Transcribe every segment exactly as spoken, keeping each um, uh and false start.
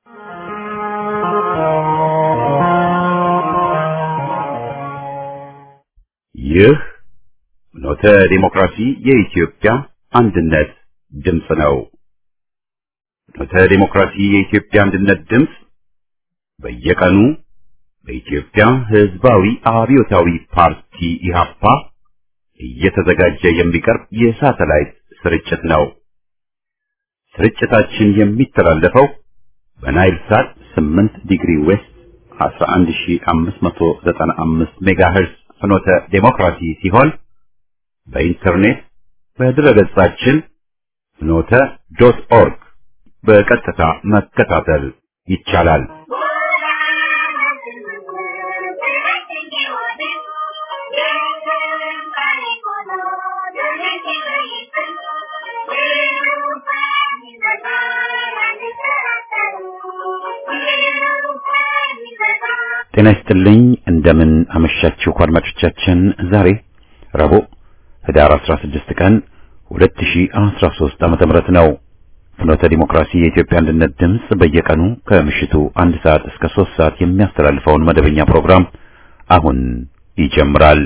ይህ ኖተ ዲሞክራሲ የኢትዮጵያ አንድነት ድምጽ ነው። ኖተ ዲሞክራሲ የኢትዮጵያ አንድነት ድምጽ በየቀኑ በኢትዮጵያ ሕዝባዊ አብዮታዊ ፓርቲ ኢህአፓ እየተዘጋጀ የሚቀርብ የሳተላይት ስርጭት ነው። ስርጭታችን የሚተላለፈው በናይል ሳት ስምንት ዲግሪ ዌስት አስራ አንድ ሺህ አምስት መቶ ዘጠና አምስት ሜጋሄርዝ ፍኖተ ዲሞክራሲ ሲሆን በኢንተርኔት በድረገጻችን ፍኖተ ዶት ኦርግ በቀጥታ መከታተል ይቻላል። ጤና ይስጥልኝ እንደምን አመሻችሁ አድማጮቻችን። ዛሬ ረቡዕ ህዳር አስራ ስድስት ቀን ሁለት ሺህ አስራ ሶስት ዓመተ ምህረት ነው። ፍኖተ ዲሞክራሲ የኢትዮጵያ አንድነት ድምጽ በየቀኑ ከምሽቱ አንድ ሰዓት እስከ ሶስት ሰዓት የሚያስተላልፈውን መደበኛ ፕሮግራም አሁን ይጀምራል።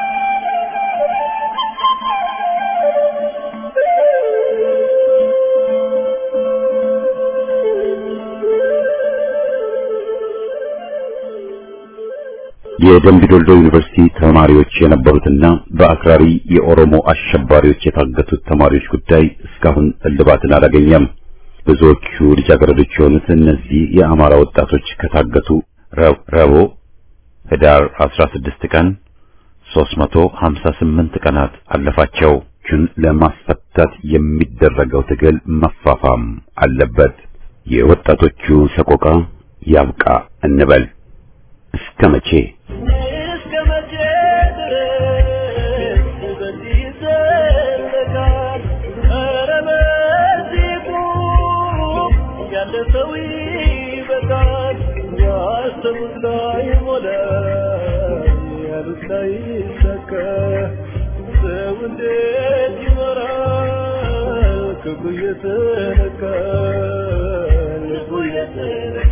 የደምቢዶሎ ዩኒቨርሲቲ ተማሪዎች የነበሩትና በአክራሪ የኦሮሞ አሸባሪዎች የታገቱት ተማሪዎች ጉዳይ እስካሁን እልባትን አላገኘም። ብዙዎቹ ልጃገረዶች የሆኑት እነዚህ የአማራ ወጣቶች ከታገቱ ረቡዕ ህዳር አስራ ስድስት ቀን ሶስት መቶ ሀምሳ ስምንት ቀናት አለፋቸው። ጁን ለማስፈታት የሚደረገው ትግል መፋፋም አለበት። የወጣቶቹ ሰቆቃ ያብቃ እንበል። እስከ መቼ እስከ መቼ ድረስ በዚህ ይዘለቃል? ኧረ በዚህ ቁም፣ ያለ ሰው ይበቃል። ያሰቡት ላይ ሞላ፣ ያሉት ላይ ይሳካ። ሰው እንዴት ይኖራል? ክፉ እየተነካ ልቡ እየተነካ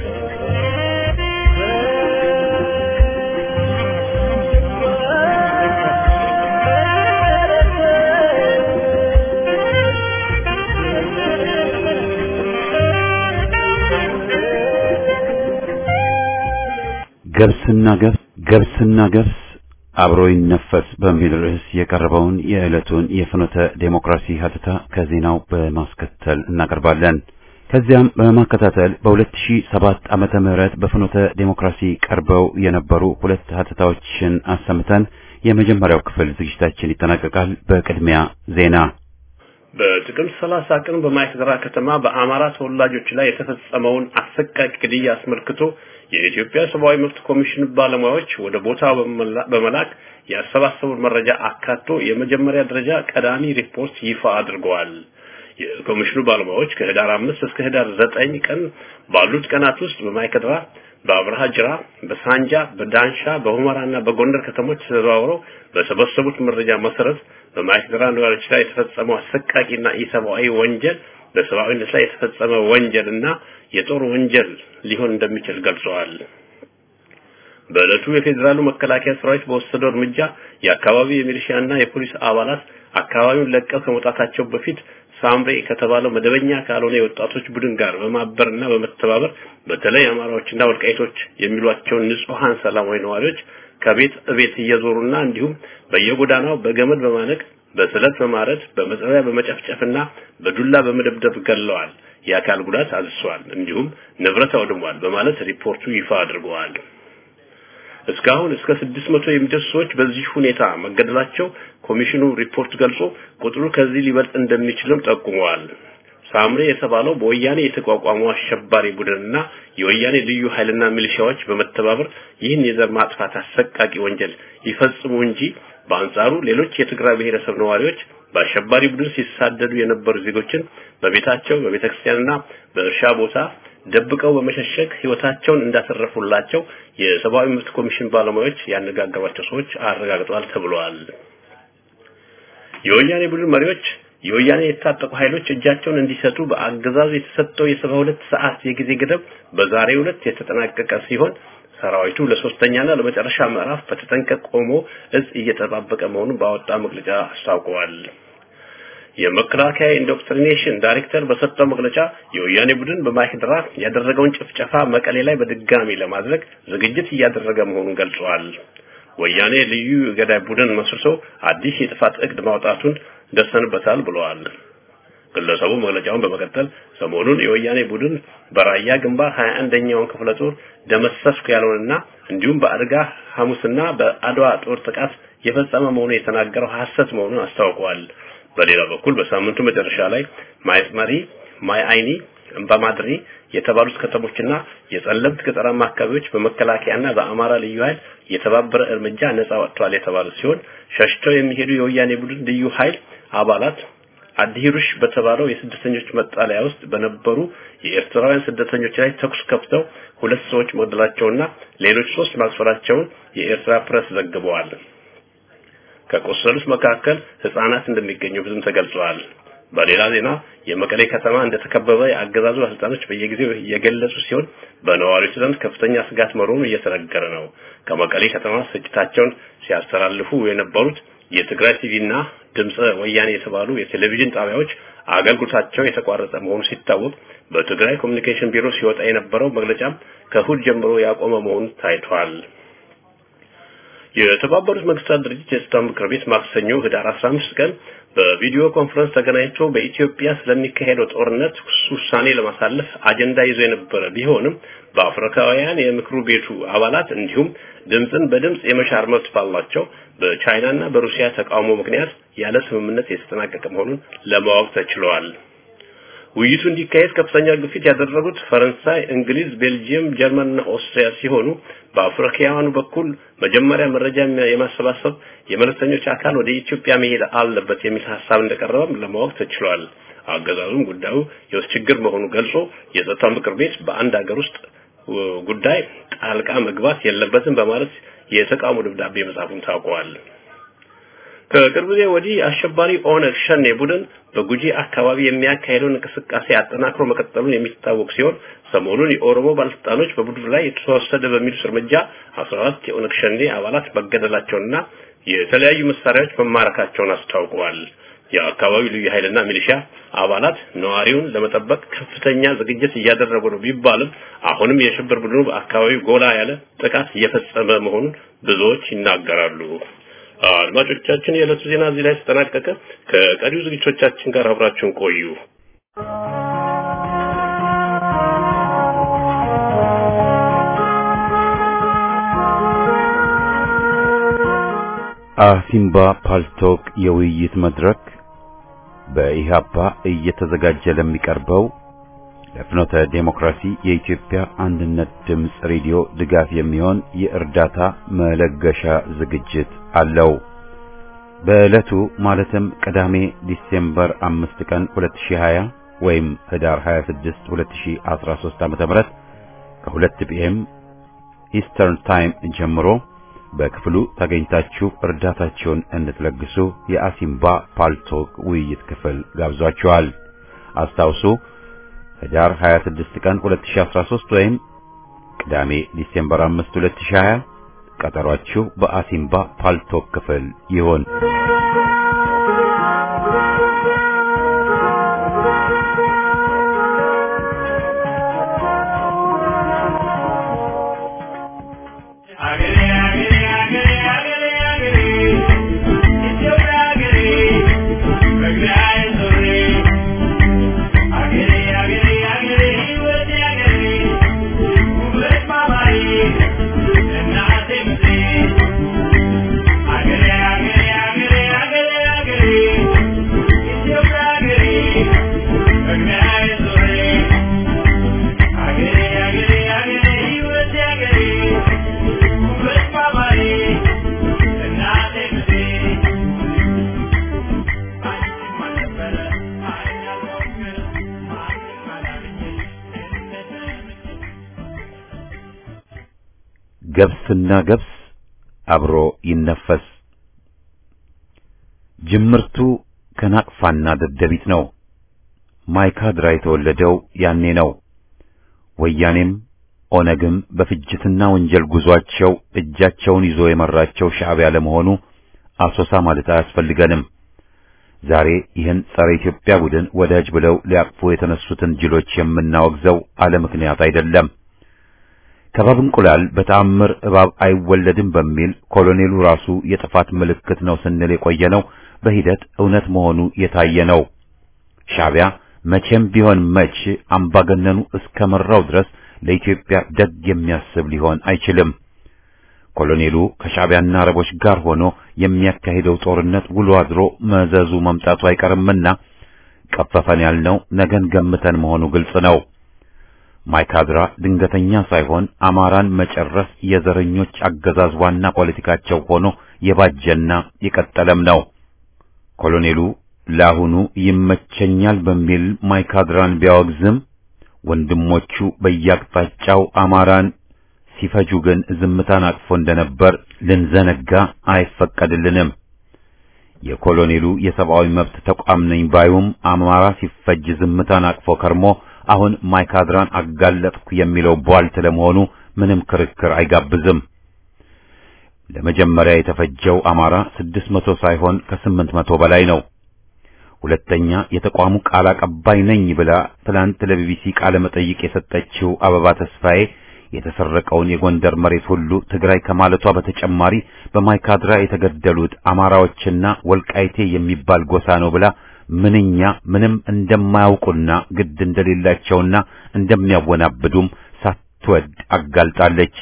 ገብስና ገብስ ገብስና ገብስ አብሮ ይነፈስ በሚል ርዕስ የቀረበውን የዕለቱን የፍኖተ ዴሞክራሲ ሀተታ ከዜናው በማስከተል እናቀርባለን። ከዚያም በማከታተል በሁለት ሺህ ሰባት ዓመተ ምህረት በፍኖተ ዴሞክራሲ ቀርበው የነበሩ ሁለት ሀተታዎችን አሰምተን የመጀመሪያው ክፍል ዝግጅታችን ይጠናቀቃል። በቅድሚያ ዜና። በጥቅምት ሰላሳ ቀን በማይክድራ ከተማ በአማራ ተወላጆች ላይ የተፈጸመውን አሰቃቂ ግድያ አስመልክቶ የኢትዮጵያ ሰብአዊ መብት ኮሚሽን ባለሙያዎች ወደ ቦታው በመላክ ያሰባሰቡን መረጃ አካቶ የመጀመሪያ ደረጃ ቀዳሚ ሪፖርት ይፋ አድርገዋል። የኮሚሽኑ ባለሙያዎች ከህዳር አምስት እስከ ህዳር ዘጠኝ ቀን ባሉት ቀናት ውስጥ በማይክድራ፣ በአብርሃ ጅራ፣ በሳንጃ፣ በዳንሻ፣ በሁመራና በጎንደር ከተሞች ተዘዋውረው በሰበሰቡት መረጃ መሰረት በማይክድራ ነዋሪዎች ላይ የተፈጸመው አሰቃቂና ኢሰብአዊ ወንጀል በሰብአዊነት ላይ የተፈጸመ ወንጀልና የጦር ወንጀል ሊሆን እንደሚችል ገልጸዋል። በዕለቱ የፌዴራሉ መከላከያ ሰራዊት በወሰደው እርምጃ የአካባቢው የሚሊሻና የፖሊስ አባላት አካባቢውን ለቀው ከመውጣታቸው በፊት ሳምሬ ከተባለው መደበኛ ካልሆነ የወጣቶች ቡድን ጋር በማበርና በመተባበር በተለይ አማራዎችና ወልቃይቶች የሚሏቸውን ንጹሃን ሰላማዊ ነዋሪዎች ከቤት እቤት እየዞሩና እንዲሁም በየጎዳናው በገመድ በማነቅ በስለት በማረድ በመጥሪያ በመጨፍጨፍና በዱላ በመደብደብ ገለዋል። የአካል ጉዳት አድርሰዋል፣ እንዲሁም ንብረት አውድመዋል በማለት ሪፖርቱ ይፋ አድርገዋል። እስካሁን እስከ ስድስት መቶ የሚደርሱ ሰዎች በዚህ ሁኔታ መገደላቸው ኮሚሽኑ ሪፖርት ገልጾ ቁጥሩ ከዚህ ሊበልጥ እንደሚችልም ጠቁመዋል። ሳምሬ የተባለው በወያኔ የተቋቋመው አሸባሪ ቡድንና የወያኔ ልዩ ኃይልና ሚሊሻዎች በመተባበር ይህን የዘር ማጥፋት አሰቃቂ ወንጀል ይፈጽሙ እንጂ በአንጻሩ ሌሎች የትግራይ ብሔረሰብ ነዋሪዎች በአሸባሪ ቡድን ሲሳደዱ የነበሩ ዜጎችን በቤታቸው በቤተክርስቲያንና በእርሻ ቦታ ደብቀው በመሸሸግ ህይወታቸውን እንዳተረፉላቸው የሰብአዊ መብት ኮሚሽን ባለሙያዎች ያነጋገሯቸው ሰዎች አረጋግጠዋል ተብሏል። የወያኔ ቡድን መሪዎች የወያኔ የታጠቁ ኃይሎች እጃቸውን እንዲሰጡ በአገዛዙ የተሰጠው የሰባ ሁለት ሰዓት የጊዜ ገደብ በዛሬው ዕለት የተጠናቀቀ ሲሆን ሰራዊቱ ለሶስተኛና ለመጨረሻ ምዕራፍ በተጠንቀቅ ቆሞ እዝ እየተጠባበቀ መሆኑን ባወጣ መግለጫ አስታውቀዋል። የመከላከያ ኢንዶክትሪኔሽን ዳይሬክተር በሰጠው መግለጫ የወያኔ ቡድን በማይክድራ ያደረገውን ጭፍጨፋ መቀሌ ላይ በድጋሚ ለማድረግ ዝግጅት እያደረገ መሆኑን ገልጿል። ወያኔ ልዩ ገዳይ ቡድን መስርቶ አዲስ የጥፋት እቅድ ማውጣቱን ደርሰንበታል ብለዋል። ግለሰቡ መግለጫውን በመቀጠል ሰሞኑን የወያኔ ቡድን በራያ ግንባር ሀያ አንደኛውን ክፍለ ጦር ደመሰስኩ ያለውንና እንዲሁም በአድጋ ሐሙስና በአድዋ ጦር ጥቃት የፈጸመ መሆኑን የተናገረው ሐሰት መሆኑን አስታውቀዋል። በሌላ በኩል በሳምንቱ መጨረሻ ላይ ማይስማሪ ማይ አይኒ በማድሪ የተባሉት ከተሞችና የጸለምት ገጠራማ አካባቢዎች በመከላከያና በአማራ ልዩ ኃይል የተባበረ እርምጃ ነፃ ወጥቷል የተባለ ሲሆን ሸሽተው የሚሄዱ የወያኔ ቡድን ልዩ ኃይል አባላት አዲሩሽ በተባለው የስደተኞች መጣለያ ውስጥ በነበሩ የኤርትራውያን ስደተኞች ላይ ተኩስ ከፍተው ሁለት ሰዎች መግደላቸውና ሌሎች ሶስት ማስፈራቸውን የኤርትራ ፕሬስ ዘግበዋል። ከቆሰሉት መካከል ህፃናት እንደሚገኙበትም ተገልጿል። በሌላ ዜና የመቀሌ ከተማ እንደተከበበ የአገዛዙ ባለስልጣኖች በየጊዜው የገለጹ ሲሆን በነዋሪዎች ዘንድ ከፍተኛ ስጋት መኖሩ እየተነገረ ነው። ከመቀሌ ከተማ ስርጭታቸውን ሲያስተላልፉ የነበሩት የትግራይ ቲቪና ድምጽ ወያኔ የተባሉ የቴሌቪዥን ጣቢያዎች አገልግሎታቸው የተቋረጠ መሆኑ ሲታወቅ በትግራይ ኮሙኒኬሽን ቢሮ ሲወጣ የነበረው መግለጫም ከእሁድ ጀምሮ ያቆመ መሆኑ ታይቷል። የተባበሩት መንግስታት ድርጅት የጸጥታው ምክር ቤት ማክሰኞ ህዳር አስራ አምስት ቀን በቪዲዮ ኮንፈረንስ ተገናኝቶ በኢትዮጵያ ስለሚካሄደው ጦርነት ውሳኔ ለማሳለፍ አጀንዳ ይዞ የነበረ ቢሆንም በአፍሪካውያን የምክሩ ቤቱ አባላት እንዲሁም ድምጽን በድምጽ የመሻር መብት ባላቸው በቻይናና በሩሲያ ተቃውሞ ምክንያት ያለ ስምምነት የተጠናቀቀ መሆኑን ለማወቅ ተችሏል። ውይይቱ እንዲካሄድ ከፍተኛ ግፊት ያደረጉት ፈረንሳይ፣ እንግሊዝ፣ ቤልጂየም፣ ጀርመንና ኦስትሪያ ሲሆኑ በአፍሪካውያኑ በኩል መጀመሪያ መረጃ የማሰባሰብ የመለክተኞች አካል ወደ ኢትዮጵያ መሄድ አለበት የሚል ሐሳብ እንደቀረበም ለማወቅ ተችሏል። አገዛዙም ጉዳዩ የውስጥ ችግር መሆኑን ገልጾ የጸጥታው ምክር ቤት በአንድ ሀገር ውስጥ ጉዳይ ጣልቃ መግባት የለበትም በማለት የተቃውሞ ደብዳቤ መጻፉን ታውቋል። ከቅርብ ጊዜ ወዲህ አሸባሪ ኦነግ ሸኔ ቡድን በጉጂ አካባቢ የሚያካሄደውን እንቅስቃሴ አጠናክሮ መቀጠሉን የሚታወቅ ሲሆን ሰሞኑን የኦሮሞ ባለስልጣኖች በቡድኑ ላይ የተወሰደ በሚሉት እርምጃ አስራ አራት የኦነግ ሸኔ አባላት መገደላቸውንና የተለያዩ መሳሪያዎች መማረካቸውን አስታውቀዋል። የአካባቢው ልዩ ኃይልና ሚሊሻ አባላት ነዋሪውን ለመጠበቅ ከፍተኛ ዝግጅት እያደረጉ ነው ቢባልም አሁንም የሽብር ቡድኑ በአካባቢው ጎላ ያለ ጥቃት እየፈጸመ መሆኑን ብዙዎች ይናገራሉ። አድማጮቻችን የዕለቱ ዜና እዚህ ላይ ተጠናቀቀ። ከቀሪው ዝግጅቶቻችን ጋር አብራችሁን ቆዩ። አሲምባ ፓልቶክ የውይይት መድረክ በኢሃፓ እየተዘጋጀ ለሚቀርበው ለፍኖተ ዴሞክራሲ የኢትዮጵያ አንድነት ድምጽ ሬዲዮ ድጋፍ የሚሆን የእርዳታ መለገሻ ዝግጅት አለው። በዕለቱ ማለትም ቅዳሜ ዲሴምበር አምስት ቀን ሁለት ሺህ ሀያ ወይም ህዳር ሀያ ስድስት ሁለት ሺህ አስራ ሶስት ዓ.ም ከሁለት ፒኤም ኢስተርን ታይም ጀምሮ በክፍሉ ተገኝታችሁ እርዳታችሁን እንድትለግሱ የአሲምባ ፓልቶክ ውይይት ክፍል ጋብዟችኋል። አስታውሱ ህዳር ሀያ ስድስት ቀን ሁለት ሺህ አስራ ሶስት ወይም ቅዳሜ ዲሴምበር አምስት ሁለት ሺህ ሀያ ቀጠሯችሁ በአሲምባ ፓልቶክ ክፍል ይሁን። ገብስና ገብስ አብሮ ይነፈስ። ጅምርቱ ከናቅፋና ደደቢት ነው። ማይካድራ የተወለደው ያኔ ነው። ወያኔም ኦነግም በፍጅትና ወንጀል ጉዟቸው እጃቸውን ይዞ የመራቸው ሻዕቢያ ለመሆኑ አሶሳ ማለት አያስፈልገንም። ዛሬ ይህን ጸረ ኢትዮጵያ ቡድን ወዳጅ ብለው ሊያቅፉ የተነሱትን ጅሎች የምናወግዘው አለ ምክንያት አይደለም። ከባብ እንቁላል በተአምር እባብ አይወለድም በሚል ኮሎኔሉ ራሱ የጥፋት ምልክት ነው ስንል የቆየነው በሂደት እውነት መሆኑ የታየ ነው። ሻዕቢያ መቼም ቢሆን መች አምባገነኑ እስከመራው ድረስ ለኢትዮጵያ ደግ የሚያስብ ሊሆን አይችልም። ኮሎኔሉ ከሻዕቢያና አረቦች ጋር ሆኖ የሚያካሂደው ጦርነት ውሎ አድሮ መዘዙ መምጣቱ አይቀርምና ቀፈፈን ያልነው ነገን ገምተን መሆኑ ግልጽ ነው። ማይካድራ ድንገተኛ ሳይሆን አማራን መጨረስ የዘረኞች አገዛዝ ዋና ፖለቲካቸው ሆኖ የባጀና የቀጠለም ነው። ኮሎኔሉ ለአሁኑ ይመቸኛል በሚል ማይካድራን ቢያወግዝም ወንድሞቹ በየአቅጣጫው አማራን ሲፈጁ ግን ዝምታን አቅፎ እንደነበር ልንዘነጋ አይፈቀድልንም። የኮሎኔሉ የሰብአዊ መብት ተቋም ነኝ ባዩም አማራ ሲፈጅ ዝምታን አቅፎ ከርሞ አሁን ማይካድራን አጋለጥኩ የሚለው ቧልት ለመሆኑ ምንም ክርክር አይጋብዝም። ለመጀመሪያ የተፈጀው አማራ ስድስት መቶ ሳይሆን ከስምንት መቶ በላይ ነው። ሁለተኛ የተቋሙ ቃል አቀባይ ነኝ ብላ ትላንት ለቢቢሲ ቃለ መጠይቅ የሰጠችው አበባ ተስፋዬ የተሰረቀውን የጎንደር መሬት ሁሉ ትግራይ ከማለቷ በተጨማሪ በማይካድራ የተገደሉት አማራዎችና ወልቃይቴ የሚባል ጎሳ ነው ብላ ምንኛ ምንም እንደማያውቁና ግድ እንደሌላቸውና እንደሚያወናብዱም ሳትወድ አጋልጣለች።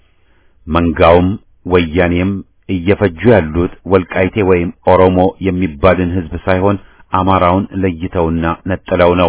መንጋውም ወያኔም እየፈጁ ያሉት ወልቃይቴ ወይም ኦሮሞ የሚባልን ህዝብ ሳይሆን አማራውን ለይተውና ነጥለው ነው።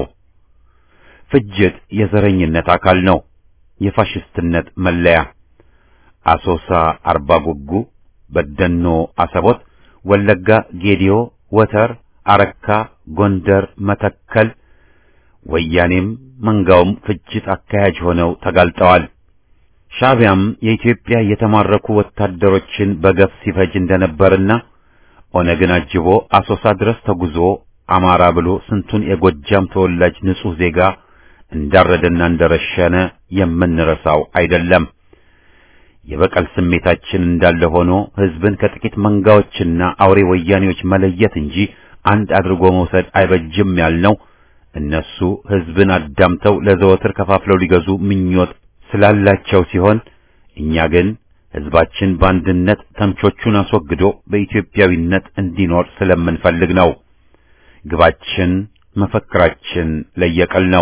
ፍጅት የዘረኝነት አካል ነው፣ የፋሽስትነት መለያ። አሶሳ፣ አርባ ጉጉ፣ በደኖ፣ አሰቦት፣ ወለጋ፣ ጌዲዮ፣ ወተር፣ አረካ፣ ጎንደር፣ መተከል ወያኔም መንጋውም ፍጅት አካያጅ ሆነው ተጋልጠዋል። ሻዕቢያም የኢትዮጵያ የተማረኩ ወታደሮችን በገፍ ሲፈጅ እንደነበርና ኦነግን አጅቦ አሶሳ ድረስ ተጉዞ አማራ ብሎ ስንቱን የጎጃም ተወላጅ ንጹህ ዜጋ እንዳረደና እንደረሸነ የምንረሳው አይደለም። የበቀል ስሜታችን እንዳለ ሆኖ ህዝብን ከጥቂት መንጋዎችና አውሬ ወያኔዎች መለየት እንጂ አንድ አድርጎ መውሰድ አይበጅም ያልነው እነሱ ህዝብን አዳምተው ለዘወትር ከፋፍለው ሊገዙ ምኞት ስላላቸው ሲሆን እኛ ግን ህዝባችን በአንድነት ተምቾቹን አስወግዶ በኢትዮጵያዊነት እንዲኖር ስለምንፈልግ ነው። ግባችን መፈክራችን ለየቀል ነው።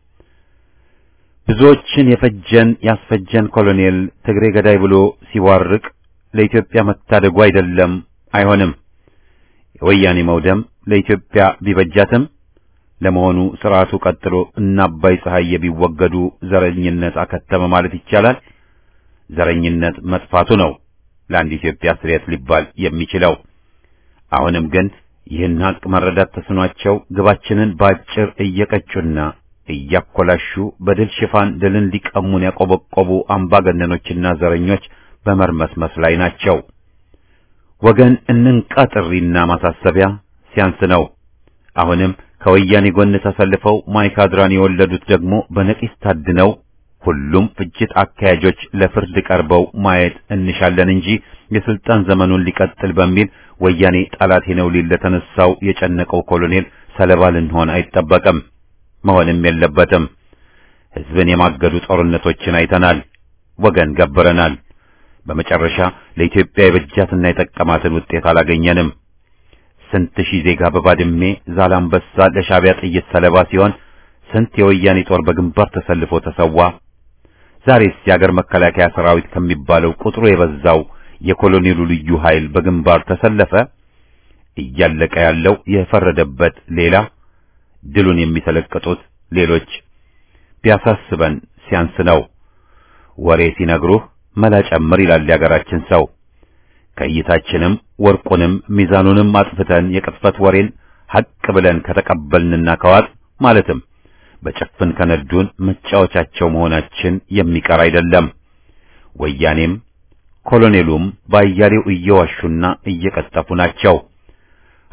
ብዙዎችን የፈጀን ያስፈጀን ኮሎኔል ትግሬ ገዳይ ብሎ ሲዋርቅ ለኢትዮጵያ መታደጉ አይደለም፣ አይሆንም። የወያኔ መውደም ለኢትዮጵያ ቢበጃትም ለመሆኑ ስርዓቱ ቀጥሎ እና አባይ ፀሐይ ቢወገዱ ዘረኝነት አከተመ ማለት ይቻላል? ዘረኝነት መጥፋቱ ነው ለአንድ ኢትዮጵያ ስሬት ሊባል የሚችለው። አሁንም ግን ይህን ሀቅ መረዳት ተስኗቸው ግባችንን ባጭር እየቀጩና እያኮላሹ በድል ሽፋን ድልን ሊቀሙን ያቆበቆቡ አምባገነኖችና ዘረኞች በመርመስመስ ላይ ናቸው። ወገን እንንቃ ጥሪና ማሳሰቢያ ሲያንስ ነው። አሁንም ከወያኔ ጎን ተሰልፈው ማይካድራን የወለዱት ደግሞ በነቂስ ታድነው ሁሉም ፍጅት አካያጆች ለፍርድ ቀርበው ማየት እንሻለን እንጂ የስልጣን ዘመኑን ሊቀጥል በሚል ወያኔ ጠላቴ ነው ሊል ለተነሳው የጨነቀው ኮሎኔል ሰለባ ልንሆን አይጠበቅም፣ መሆንም የለበትም። ህዝብን የማገዱ ጦርነቶችን አይተናል፣ ወገን ገብረናል። በመጨረሻ ለኢትዮጵያ የበጃትና የጠቀማትን ውጤት አላገኘንም። ስንት ሺህ ዜጋ በባድሜ ዛላምበሳ ለሻዕቢያ ጥይት ሰለባ ሲሆን ስንት የወያኔ ጦር በግንባር ተሰልፎ ተሰዋ። ዛሬስ የአገር መከላከያ ሰራዊት ከሚባለው ቁጥሩ የበዛው የኮሎኔሉ ልዩ ኃይል በግንባር ተሰለፈ። እያለቀ ያለው የፈረደበት ሌላ፣ ድሉን የሚተለቀጡት ሌሎች። ቢያሳስበን ሲያንስ ነው። ወሬ ሲነግሩህ መላ ጨምር ይላል የአገራችን ሰው። ከእይታችንም ወርቁንም ሚዛኑንም አጥፍተን የቅጥፈት ወሬን ሐቅ ብለን ከተቀበልንና ከዋጥ ማለትም በጭፍን ከነዱን መጫወቻቸው መሆናችን የሚቀር አይደለም። ወያኔም ኮሎኔሉም ባያሌው እየዋሹና እየቀጠፉ ናቸው።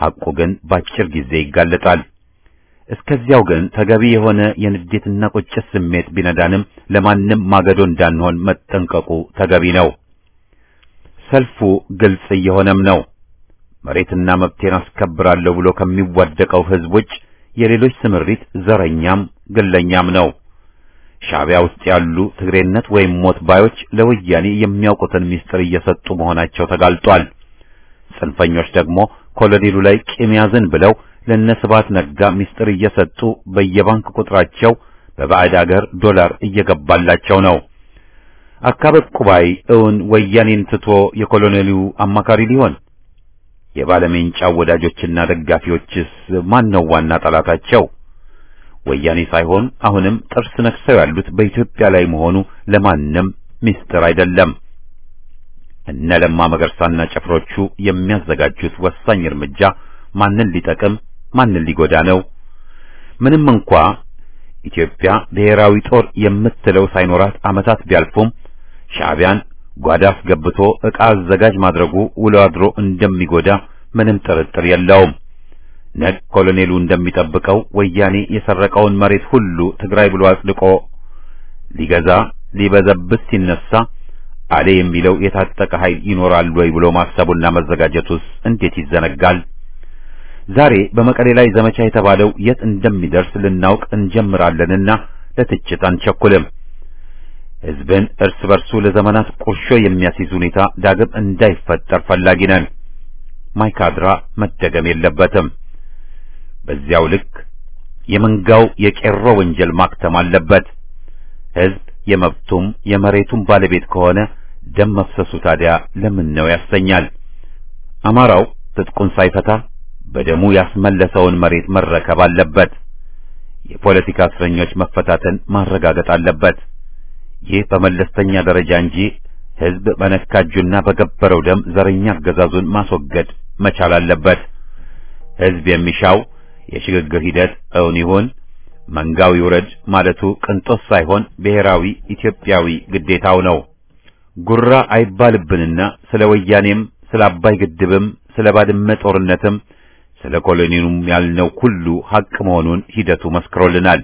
ሐቁ ግን ባጭር ጊዜ ይጋለጣል። እስከዚያው ግን ተገቢ የሆነ የንዴትና ቁጭት ስሜት ቢነዳንም ለማንም ማገዶ እንዳንሆን መጠንቀቁ ተገቢ ነው። ሰልፉ ግልጽ እየሆነም ነው። መሬትና መብቴን አስከብራለሁ ብሎ ከሚዋደቀው ሕዝብ ውጭ የሌሎች ስምሪት ዘረኛም ግለኛም ነው። ሻዕቢያ ውስጥ ያሉ ትግሬነት ወይም ሞት ባዮች ለወያኔ የሚያውቁትን ምስጢር እየሰጡ መሆናቸው ተጋልጧል። ጽንፈኞች ደግሞ ኮሎኔሉ ላይ ቂም ያዝን ብለው ለነስባት ነጋ ምስጢር እየሰጡ በየባንክ ቁጥራቸው በባዕድ አገር ዶላር እየገባላቸው ነው። አካበት ቁባይ እውን ወያኔን ትቶ የኮሎኔሉ አማካሪ ሊሆን? የባለሜንጫው ወዳጆችና ደጋፊዎችስ ማን ነው ዋና ጠላታቸው? ወያኔ ሳይሆን አሁንም ጥርስ ነክሰው ያሉት በኢትዮጵያ ላይ መሆኑ ለማንም ምስጢር አይደለም። እነ ለማ መገርሳና ጨፍሮቹ የሚያዘጋጁት ወሳኝ እርምጃ ማንን ሊጠቅም ማንን ሊጎዳ ነው? ምንም እንኳ ኢትዮጵያ ብሔራዊ ጦር የምትለው ሳይኖራት ዓመታት ቢያልፉም ሻዕቢያን ጓዳ አስገብቶ ዕቃ አዘጋጅ ማድረጉ ውሎ አድሮ እንደሚጎዳ ምንም ጥርጥር የለውም። ነግ ኮሎኔሉ እንደሚጠብቀው ወያኔ የሰረቀውን መሬት ሁሉ ትግራይ ብሎ አጽድቆ ሊገዛ ሊበዘብስ ሲነሳ አለ የሚለው የታጠቀ ኃይል ይኖራል ወይ ብሎ ማሰቡና መዘጋጀቱስ እንዴት ይዘነጋል? ዛሬ በመቀሌ ላይ ዘመቻ የተባለው የት እንደሚደርስ ልናውቅ እንጀምራለንና ለትችት አንቸኩልም። ሕዝብን እርስ በርሱ ለዘመናት ቁርሾ የሚያስይዝ ሁኔታ ዳግም እንዳይፈጠር ፈላጊ ነን። ማይካድራ መደገም የለበትም። በዚያው ልክ የመንጋው የቄሮ ወንጀል ማክተም አለበት። ሕዝብ የመብቱም የመሬቱም ባለቤት ከሆነ ደም መፍሰሱ ታዲያ ለምን ነው ያሰኛል? አማራው ትጥቁን ሳይፈታ በደሙ ያስመለሰውን መሬት መረከብ አለበት። የፖለቲካ እስረኞች መፈታትን ማረጋገጥ አለበት። ይህ በመለስተኛ ደረጃ እንጂ ሕዝብ በነካጁና በገበረው ደም ዘረኛ አገዛዙን ማስወገድ መቻል አለበት። ሕዝብ የሚሻው የሽግግር ሂደት እውን ይሁን፣ መንጋው ይውረድ ማለቱ ቅንጦት ሳይሆን ብሔራዊ ኢትዮጵያዊ ግዴታው ነው። ጉራ አይባልብንና ስለ ወያኔም ስለ አባይ ግድብም ስለ ባድመ ጦርነትም ስለ ኮሎኔሉም ያልነው ሁሉ ሐቅ መሆኑን ሂደቱ መስክሮልናል።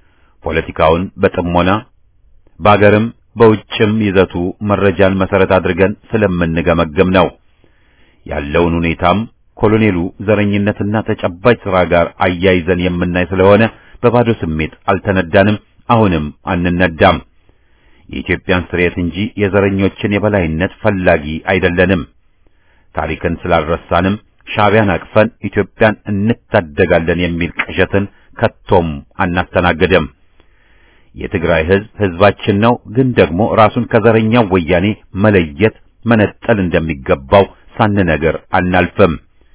ፖለቲካውን በጥሞና በአገርም በውጭም ይዘቱ መረጃን መሰረት አድርገን ስለምንገመግም ነው። ያለውን ሁኔታም ኮሎኔሉ ዘረኝነትና ተጨባጭ ሥራ ጋር አያይዘን የምናይ ስለሆነ በባዶ ስሜት አልተነዳንም፣ አሁንም አንነዳም። የኢትዮጵያን ስርየት እንጂ የዘረኞችን የበላይነት ፈላጊ አይደለንም። ታሪክን ስላልረሳንም ሻዕቢያን አቅፈን ኢትዮጵያን እንታደጋለን የሚል ቅዠትን ከቶም አናስተናግድም። የትግራይ ሕዝብ ሕዝባችን ነው፣ ግን ደግሞ ራሱን ከዘረኛው ወያኔ መለየት መነጠል እንደሚገባው ሳንነግር አናልፍም።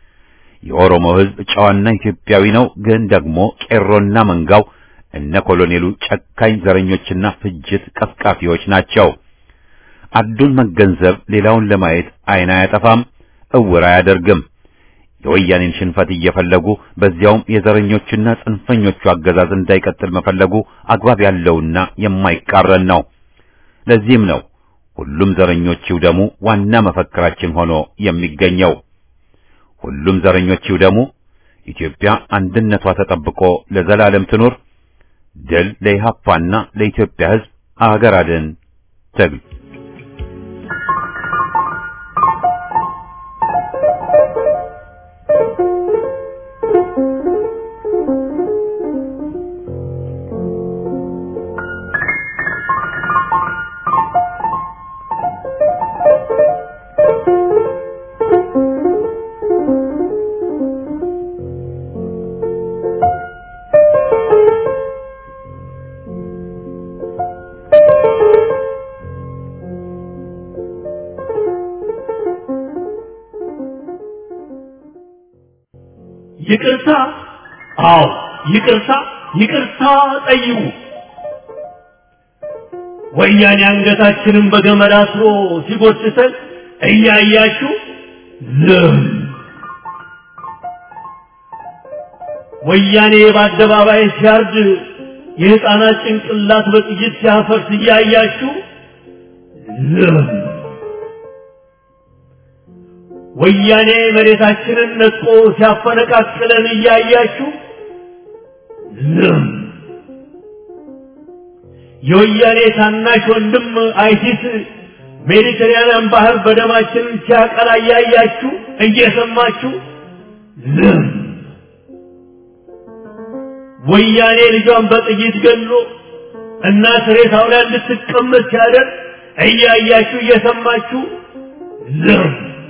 የኦሮሞ ሕዝብ ጨዋና ኢትዮጵያዊ ነው፣ ግን ደግሞ ቄሮና መንጋው እነ ኮሎኔሉ ጨካኝ ዘረኞችና ፍጅት ቀስቃፊዎች ናቸው። አዱን መገንዘብ ሌላውን ለማየት አይን አያጠፋም፣ እውር አያደርግም። የወያኔን ሽንፈት እየፈለጉ በዚያውም የዘረኞችና ጽንፈኞቹ አገዛዝ እንዳይቀጥል መፈለጉ አግባብ ያለውና የማይቃረን ነው። ለዚህም ነው ሁሉም ዘረኞች ይውደሙ ዋና መፈክራችን ሆኖ የሚገኘው። ሁሉም ዘረኞች ይውደሙ፣ ኢትዮጵያ አንድነቷ ተጠብቆ ለዘላለም ትኑር። ድል ለኢህአፓና ለኢትዮጵያ ሕዝብ። አገር አድን ትግል። ይቅርታ፣ አዎ ይቅርታ፣ ይቅርታ ጠይቁ። ወያኔ አንገታችንን በገመድ አስሮ ሲጎትተን እያያችሁ ዝም። ወያኔ በአደባባይ ሲያርድ የሕፃናት ጭንቅላት በጥይት ሲያፈርስ እያያችሁ ዝም። ወያኔ መሬታችንን ነጥቆ ሲያፈነቃቅለን እያያችሁ ዝም። የወያኔ ታናሽ ወንድም አይሲስ ሜዲተራኒያን ባህር በደማችን ሲያቀላ እያያችሁ እየሰማችሁ ዝም። ወያኔ ልጇን በጥይት ገሎ እናት ሬሳው ላይ እንድትቀመጥ ሲያደርግ እያያችሁ እየሰማችሁ ዝም።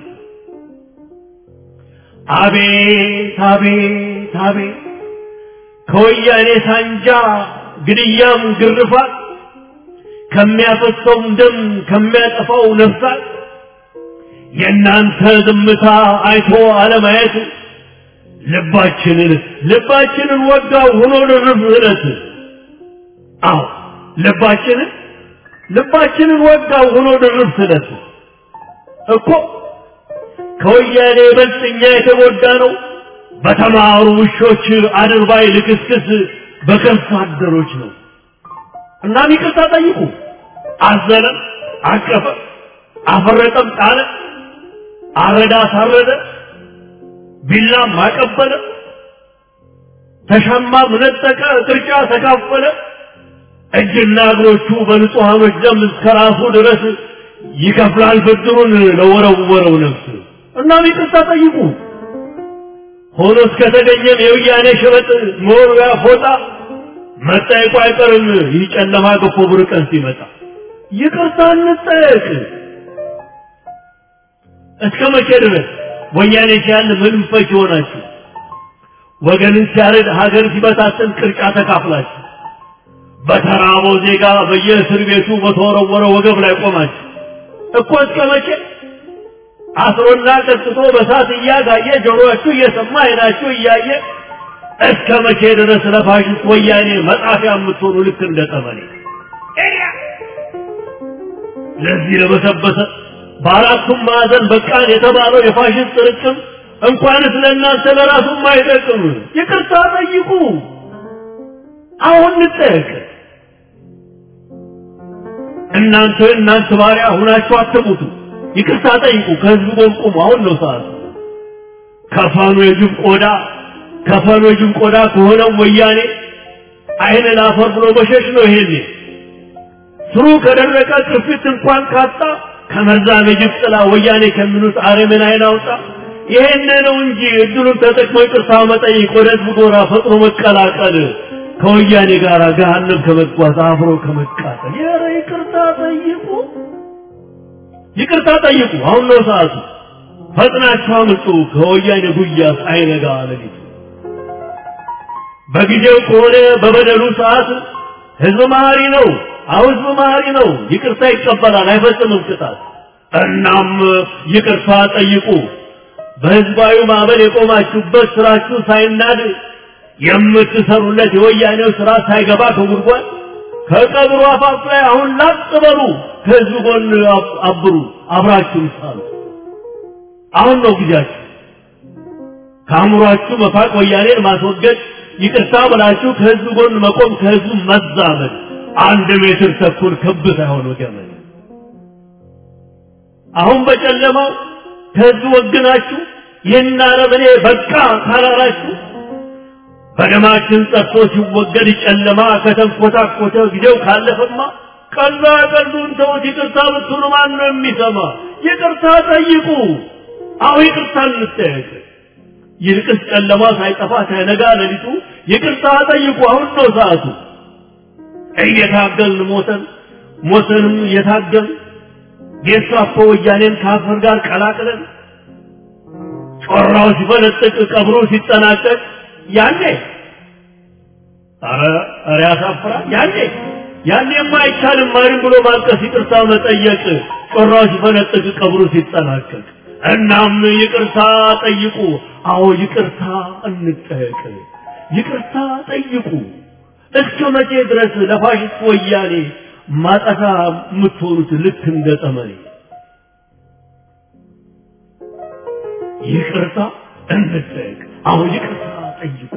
አቤት አቤት አቤት ከወያኔ ሳንጃ ግድያም ግርፋት ከሚያፈሰውም ደም ከሚያጠፋው ነፍሳት የእናንተ ዝምታ አይቶ አለማየት ልባችንን ልባችንን ወጋው ሆኖ ድርብ እለት። አዎ ልባችንን ልባችንን ወጋው ሆኖ ድርብ እለት እኮ ከወያኔ ይበልጥ እኛ የተጎዳ ነው በተማሩ ውሾች አድርባይ ልክስክስ በከርሳ አደሮች ነው። እናም ይቅርታ ጠይቁ። አዘነ፣ አቀፈ፣ አፈረጠም፣ ጣለ፣ አረዳ፣ ሳረደ፣ ቢላም አቀበለ፣ ተሻማም ነጠቀ፣ ቅርጫ ተካፈለ። እጅና እግሮቹ በንጹሐኖች ደም እስከ ራሱ ድረስ ይከፍላል ብድሩን ለወረወረው ነፍስ። እናም ይቅርታ ጠይቁ። ሆኖ እስከተገኘም የወያኔ ሸበጥ መወርወያ ፎጣ መጠየቁ አይቀርም። ይህ ጨለማ ገፎ ብሩህ ቀን ሲመጣ ይቅርታ እንጠየቅ። እስከ መቼ ድረስ ወያኔ ሲያል ምንም ፈጅ ሆናችሁ ወገንን ሲያረድ ሀገር ሲበታተን ቅርጫ ተካፍላችሁ በተራበው ዜጋ በየእስር ቤቱ በተወረወረ ወገብ ላይ ቆማችሁ እኮ እስከ መቼ አስሮና ቀጥቶ በሳት እያጋየ ጆሮአችሁ እየሰማ አይናችሁ እያየ እስከ መቼ ድረስ ለፋሽስት ወያኔ መጣፊያ የምትሆኑ ልክ እንደ ጠመኔ? ለዚህ ለበሰበሰ በአራቱም ማዕዘን በቃን የተባለው የፋሽስት ጥርቅም እንኳንስ ለእናንተ ለራሱም አይጠቅም። ይቅርታ ጠይቁ። አሁን እንጠየቅ። እናንተ እናንተ ባሪያ ሁናችሁ አትሙቱ። ይቅርታ ጠይቁ። ከህዝቡ ጎን ቁሙ። አሁን ነው ሰዓቱ። ከፋኑ የጅብ ቆዳ ከፋኑ የጅብ ቆዳ ከሆነው ወያኔ አይን ላፈር ብሎ መሸሽ ነው። ይሄኔ ስሩ ከደረቀ ቅርፊት እንኳን ካጣ ከመርዛም የጅብ ጥላ ወያኔ ከሚሉት አረመኔ አይን አውጣ። ይሄን ነው እንጂ እድሉን ተጠቅሞ ይቅርታ መጠየቅ፣ ወደ ህዝቡ ጎራ ፈጥኖ መቀላቀል፣ ከወያኔ ጋር ገሃነም ከመጓዝ አብሮ ከመቃጠል። ኧረ ይቅርታ ጠይቁ። ይቅርታ ጠይቁ። አሁን ነው ሰዓቱ። ፈጥናችሁ አምጡ ከወያኔ ጉያ ሳይነጋ ሌሊቱ። በጊዜው ከሆነ በበደሉ ሰዓት ህዝብ መሀሪ ነው። አሁን ህዝብ መሀሪ ነው። ይቅርታ ይቀበላል፣ አይፈጽምም ቅጣት። እናም ይቅርታ ጠይቁ። በህዝባዊ ማዕበል የቆማችሁበት ስራችሁ ሳይናድ የምትሰሩለት የወያኔው ስራ ሳይገባ ከጉድጓድ ከቀብሩ አፋፍ ላይ አሁን ላጥ በሉ። ከህዝብ ጎን አብሩ፣ አብራችሁ ሳሉ። አሁን ነው ጊዜያችሁ። ከአእምሯችሁ መፋቅ፣ ወያኔን ማስወገድ፣ ይቅርታ ብላችሁ ከህዝብ ጎን መቆም፣ ከህዝቡ መዛመድ። አንድ ሜትር ተኩል ክብ ሳይሆን ገመድ። አሁን በጨለማው ከህዝብ ወግናችሁ ይህን አረመኔ በቃ ካላላችሁ በደማችን ጠጥቶ ሲወገድ ጨለማ ከተንኮታኮተ ጊዜው ካለፈማ ቀላ ቀሉን ተውት። ይቅርታ ብትሉ ማን ነው የሚሰማ? ይቅርታ ጠይቁ። አሁን ይቅርታ እንጠየቅ። ይልቅስ ጨለማ ሳይጠፋ ሳይነጋ ሌሊቱ ይቅርታ ጠይቁ። አሁን ነው ሰዓቱ። እየታገልን ሞተን ሞተንም እየታገልን ጌሳፖ ወያኔን ከአፈር ጋር ቀላቅለን ጮራው ሲፈነጥቅ ቀብሩ ሲጠናቀቅ ያኔ አረ አረ ያሳፍራል። ያኔ ያኔማ አይቻልም ማሪም ብሎ ማልቀስ፣ ይቅርታ መጠየቅ ጮራው ሲፈነጥቅ ቀብሩ ሲጠናቀቅ። እናም ይቅርታ ጠይቁ። አዎ ይቅርታ እንጠየቅ። ይቅርታ ጠይቁ። እስከ መቼ ድረስ ለፋሽስት ወያኔ ማጣታ የምትሆኑት ልክ እንደ ጠመኔ? ይቅርታ እንጠየቅ። አዎ ይቅርታ ጠይቁ።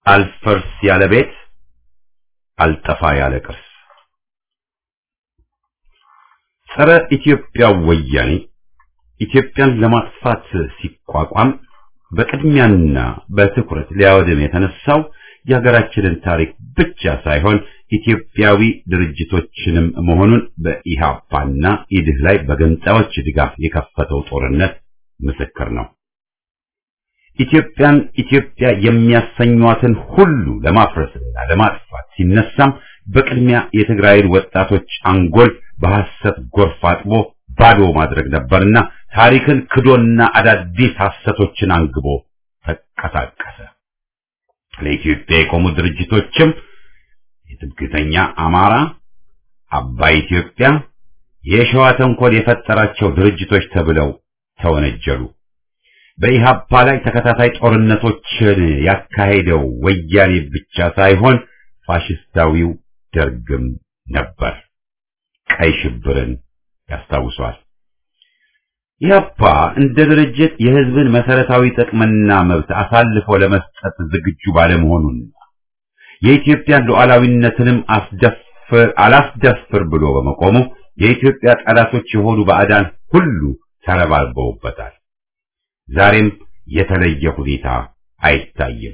አልፈርስ ያለ ቤት አልጠፋ ያለ ቅርስ። ጸረ ኢትዮጵያ ወያኔ ኢትዮጵያን ለማጥፋት ሲቋቋም በቅድሚያና በትኩረት ሊያወድም የተነሳው የሀገራችንን ታሪክ ብቻ ሳይሆን ኢትዮጵያዊ ድርጅቶችንም መሆኑን በኢሃፓና ኢድህ ላይ በገንጣዮች ድጋፍ የከፈተው ጦርነት ምስክር ነው። ኢትዮጵያን ኢትዮጵያ የሚያሰኟትን ሁሉ ለማፍረስና ለማጥፋት ሲነሳም በቅድሚያ የትግራይን ወጣቶች አንጎል በሐሰት ጎርፍ አጥቦ ባዶ ማድረግ ነበርና ታሪክን ክዶና አዳዲስ ሐሰቶችን አንግቦ ተቀሳቀሰ። ለኢትዮጵያ የቆሙ ድርጅቶችም የትምክህተኛ አማራ፣ አባይ ኢትዮጵያ፣ የሸዋ ተንኮል የፈጠራቸው ድርጅቶች ተብለው ተወነጀሉ። በኢሃፓ ላይ ተከታታይ ጦርነቶችን ያካሄደው ወያኔ ብቻ ሳይሆን ፋሽስታዊው ደርግም ነበር። ቀይ ሽብርን ያስታውሷል። ኢሃፓ እንደ ድርጅት የህዝብን መሰረታዊ ጥቅምና መብት አሳልፎ ለመስጠት ዝግጁ ባለመሆኑና የኢትዮጵያን ሉዓላዊነትንም አስደፍር አላስደፍር ብሎ በመቆሙ የኢትዮጵያ ጠላቶች የሆኑ ባዕዳን ሁሉ ተረባርበውበታል። ዛሬም የተለየ ሁኔታ አይታይም።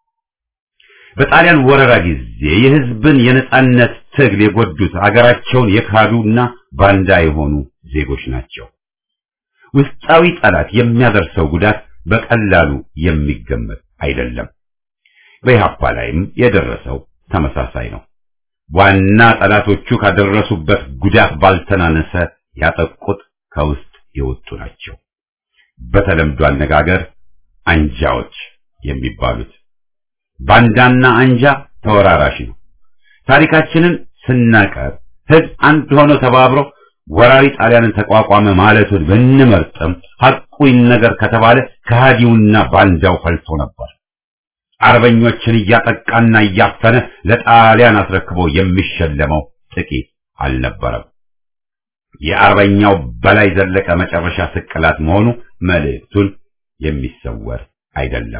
በጣሊያን ወረራ ጊዜ የህዝብን የነጻነት ትግል የጎዱት አገራቸውን የካዱና ባንዳ የሆኑ ዜጎች ናቸው። ውስጣዊ ጠላት የሚያደርሰው ጉዳት በቀላሉ የሚገመት አይደለም። በኢሃፓ ላይም የደረሰው ተመሳሳይ ነው። ዋና ጠላቶቹ ካደረሱበት ጉዳት ባልተናነሰ ያጠቁት ከውስጥ የወጡ ናቸው። በተለምዶ አነጋገር አንጃዎች የሚባሉት። ባንዳና አንጃ ተወራራሽ ነው። ታሪካችንን ስናቀር ህዝብ አንድ ሆኖ ተባብሮ ወራሪ ጣሊያንን ተቋቋመ ማለቱን ብንመርጥም ሐቁ ይነገር ከተባለ ከሃዲውና ባንዳው ፈልቶ ነበር። አርበኞችን እያጠቃና እያፈነ ለጣሊያን አስረክቦ የሚሸለመው ጥቂት አልነበረም። የአርበኛው በላይ ዘለቀ መጨረሻ ስቅላት መሆኑ መልእክቱን የሚሰወር አይደለም።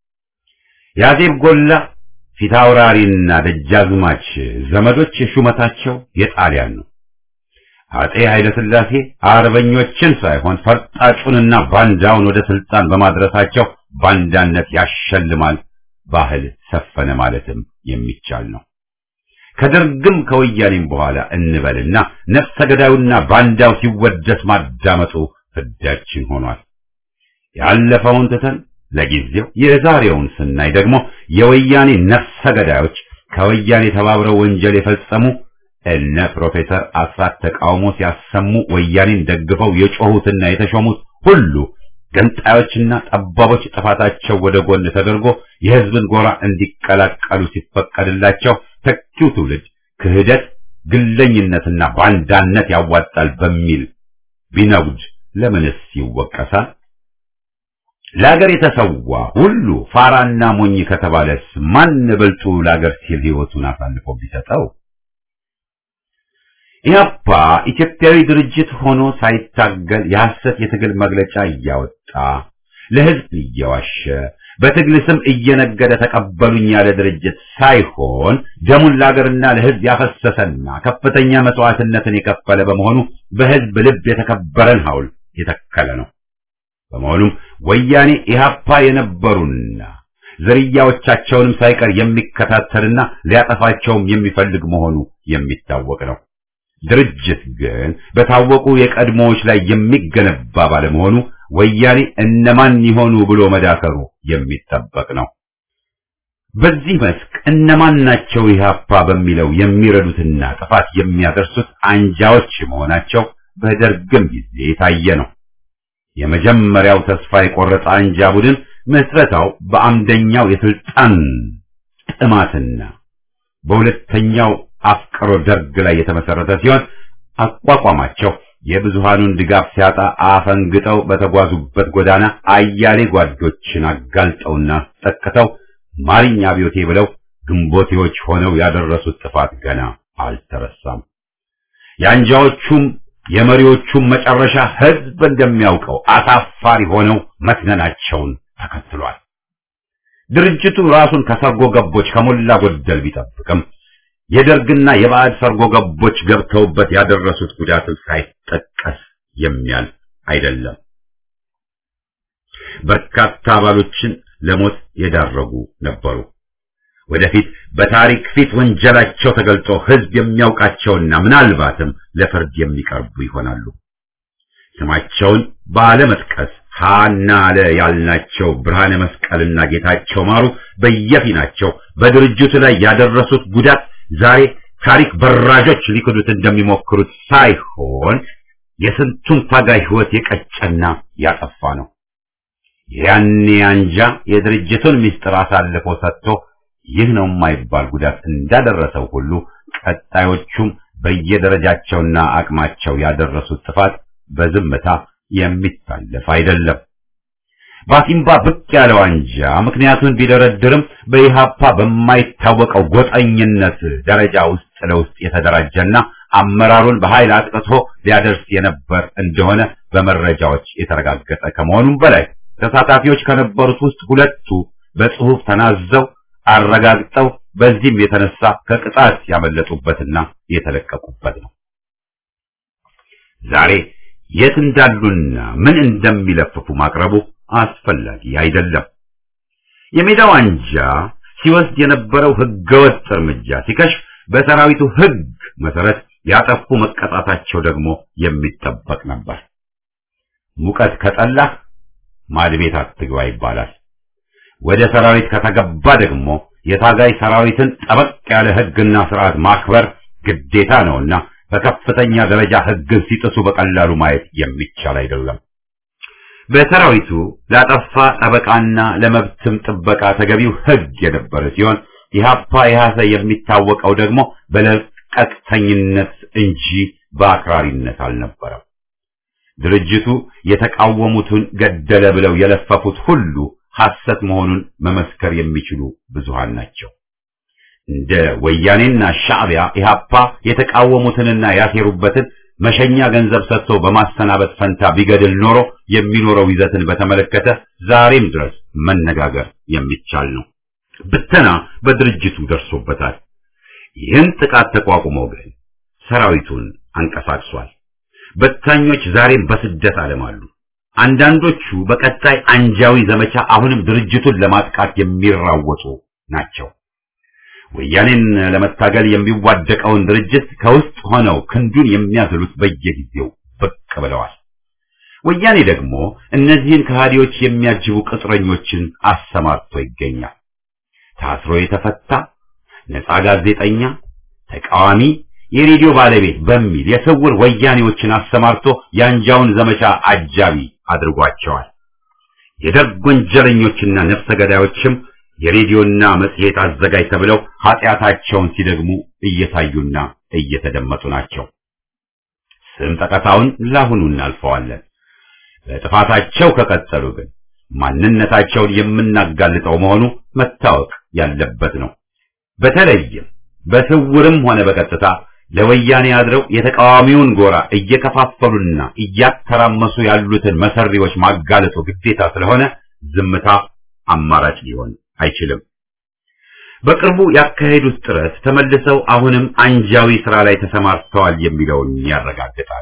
ያዜብ ጎላ ፊታውራሪና ደጃዝማች ዘመዶች ሹመታቸው የጣሊያን ነው። አጤ ኃይለ ሥላሴ አርበኞችን ሳይሆን ፈርጣጩንና ባንዳውን ወደ ስልጣን በማድረሳቸው ባንዳነት ያሸልማል ባህል ሰፈነ ማለትም የሚቻል ነው። ከደርግም ከወያኔም በኋላ እንበልና ነፍሰ ገዳዩና ባንዳው ሲወደስ ማዳመጡ ፍዳችን ሆኗል። ያለፈውን ትተን ለጊዜው የዛሬውን ስናይ ደግሞ የወያኔ ነፍሰ ገዳዮች ከወያኔ ተባብረው ወንጀል የፈጸሙ እነ ፕሮፌሰር አስራት ተቃውሞ ሲያሰሙ ወያኔን ደግፈው የጮሁትና የተሾሙት ሁሉ ገንጣዮችና ጠባቦች ጥፋታቸው ወደ ጎን ተደርጎ የህዝብን ጎራ እንዲቀላቀሉ ሲፈቀድላቸው ተኪው ትውልድ ክህደት፣ ግለኝነትና ባንዳነት ያዋጣል በሚል ቢነጉድ ለምንስ ይወቀሳል? ለአገር የተሰዋ ሁሉ ፋራና ሞኝ ከተባለስ ማን በልጡ ለአገር ሲል ህይወቱን አሳልፎ ቢሰጠው? ኢህአፓ ኢትዮጵያዊ ድርጅት ሆኖ ሳይታገል የሐሰት የትግል መግለጫ እያወጣ ለህዝብ እየዋሸ በትግል ስም እየነገደ ተቀበሉኝ ያለ ድርጅት ሳይሆን ደሙን ለአገርና ለህዝብ ያፈሰሰና ከፍተኛ መስዋዕትነትን የከፈለ በመሆኑ በህዝብ ልብ የተከበረን ሐውልት የተከለ ነው። በመሆኑም ወያኔ ኢህአፓ የነበሩና ዝርያዎቻቸውንም ሳይቀር የሚከታተልና ሊያጠፋቸውም የሚፈልግ መሆኑ የሚታወቅ ነው። ድርጅት ግን በታወቁ የቀድሞዎች ላይ የሚገነባ ባለመሆኑ ወያኔ እነማን ይሆኑ ብሎ መዳከሩ የሚጠበቅ ነው። በዚህ መስክ እነማን ናቸው ኢህአፓ በሚለው የሚረዱትና ጥፋት የሚያደርሱት አንጃዎች መሆናቸው በደርግም ጊዜ የታየ ነው። የመጀመሪያው ተስፋ የቆረጠ አንጃ ቡድን መስረታው በአምደኛው የስልጣን ጥማትና በሁለተኛው አፍቅሮ ደርግ ላይ የተመሰረተ ሲሆን አቋቋማቸው የብዙሃኑን ድጋፍ ሲያጣ አፈንግጠው በተጓዙበት ጎዳና አያሌ ጓዶችን አጋልጠውና ተከተው ማሪኛ ቢዮቴ ብለው ግንቦቴዎች ሆነው ያደረሱት ጥፋት ገና አልተረሳም። የአንጃዎቹም የመሪዎቹም መጨረሻ ህዝብ እንደሚያውቀው አሳፋሪ ሆነው መክነናቸውን ተከትሏል። ድርጅቱ ራሱን ከሰርጎ ገቦች ከሞላ ጎደል ቢጠብቅም የደርግና የባዕድ ሰርጎ ገቦች ገብተውበት ያደረሱት ጉዳትን ሳይጠቀስ የሚያልፍ አይደለም። በርካታ አባሎችን ለሞት የዳረጉ ነበሩ። ወደፊት በታሪክ ፊት ወንጀላቸው ተገልጦ ሕዝብ የሚያውቃቸውና ምናልባትም ለፍርድ የሚቀርቡ ይሆናሉ። ስማቸውን ባለመጥቀስ ሃና ለ ያልናቸው ብርሃነ መስቀልና ጌታቸው ማሩ በየፊናቸው በድርጅቱ ላይ ያደረሱት ጉዳት ዛሬ ታሪክ በራዦች ሊክዱት እንደሚሞክሩት ሳይሆን የስንቱን ታጋይ ሕይወት የቀጨና ያጠፋ ነው። ያኔ አንጃ የድርጅቱን ምስጢር አሳልፎ ሰጥቶ ይህ ነው የማይባል ጉዳት እንዳደረሰው ሁሉ ቀጣዮቹም በየደረጃቸውና አቅማቸው ያደረሱት ጥፋት በዝምታ የሚታለፍ አይደለም። ባሲምባ ብቅ ያለው አንጃ ምክንያቱን ቢደረድርም በኢሃፓ በማይታወቀው ጎጠኝነት ደረጃ ውስጥ ለውስጥ የተደራጀና አመራሩን በኃይል አጥቅቶ ሊያደርስ የነበር እንደሆነ በመረጃዎች የተረጋገጠ ከመሆኑም በላይ ተሳታፊዎች ከነበሩት ውስጥ ሁለቱ በጽሑፍ ተናዘው አረጋግጠው በዚህም የተነሳ ከቅጣት ያመለጡበትና የተለቀቁበት ነው። ዛሬ የት እንዳሉና ምን እንደሚለፍፉ ማቅረቡ አስፈላጊ አይደለም። የሜዳው አንጃ ሲወስድ የነበረው ህገወጥ እርምጃ ሲከሽፍ በሰራዊቱ ህግ መሰረት ያጠፉ መቀጣታቸው ደግሞ የሚጠበቅ ነበር። ሙቀት ከጠላህ ማድቤት አትግባ ይባላል። ወደ ሰራዊት ከተገባ ደግሞ የታጋይ ሰራዊትን ጠበቅ ያለ ህግና ስርዓት ማክበር ግዴታ ነውና በከፍተኛ ደረጃ ህግን ሲጥሱ በቀላሉ ማየት የሚቻል አይደለም። በሰራዊቱ ላጠፋ ጠበቃና ለመብትም ጥበቃ ተገቢው ህግ የነበረ ሲሆን ኢሃፓ ኢሃሰ የሚታወቀው ደግሞ በለቀቅተኝነት እንጂ በአክራሪነት አልነበረም። ድርጅቱ የተቃወሙትን ገደለ ብለው የለፈፉት ሁሉ ሐሰት መሆኑን መመስከር የሚችሉ ብዙሃን ናቸው። እንደ ወያኔና ሻዕቢያ ኢሃፓ የተቃወሙትንና ያሴሩበትን መሸኛ ገንዘብ ሰጥቶ በማስተናበት ፈንታ ቢገድል ኖሮ የሚኖረው ይዘትን በተመለከተ ዛሬም ድረስ መነጋገር የሚቻል ነው። ብተና በድርጅቱ ደርሶበታል። ይህን ጥቃት ተቋቁሞ ግን ሰራዊቱን አንቀሳቅሷል። በታኞች ዛሬም በስደት ዓለም አሉ። አንዳንዶቹ በቀጣይ አንጃዊ ዘመቻ አሁንም ድርጅቱን ለማጥቃት የሚራወጡ ናቸው። ወያኔን ለመታገል የሚዋደቀውን ድርጅት ከውስጥ ሆነው ክንዱን የሚያዝሉት በየጊዜው ብቅ ብለዋል። ወያኔ ደግሞ እነዚህን ከሃዲዎች የሚያጅቡ ቅጥረኞችን አሰማርቶ ይገኛል። ታስሮ የተፈታ ነፃ ጋዜጠኛ፣ ተቃዋሚ፣ የሬዲዮ ባለቤት በሚል የስውር ወያኔዎችን አሰማርቶ የአንጃውን ዘመቻ አጃቢ አድርጓቸዋል። የደርግ ወንጀለኞችና ነፍሰ ገዳዮችም የሬዲዮና መጽሔት አዘጋጅ ተብለው ኃጢአታቸውን ሲደግሙ እየታዩና እየተደመጡ ናቸው። ስም ጠቀሳውን ላሁኑ እናልፈዋለን። በጥፋታቸው ከቀጠሉ ግን ማንነታቸውን የምናጋልጠው መሆኑ መታወቅ ያለበት ነው። በተለይም በስውርም ሆነ በቀጥታ ለወያኔ አድረው የተቃዋሚውን ጎራ እየከፋፈሉና እያተራመሱ ያሉትን መሰሪዎች ማጋለጡ ግዴታ ስለሆነ ዝምታ አማራጭ ሊሆን አይችልም። በቅርቡ ያካሄዱት ጥረት ተመልሰው አሁንም አንጃዊ ስራ ላይ ተሰማርተዋል የሚለውን ያረጋግጣል።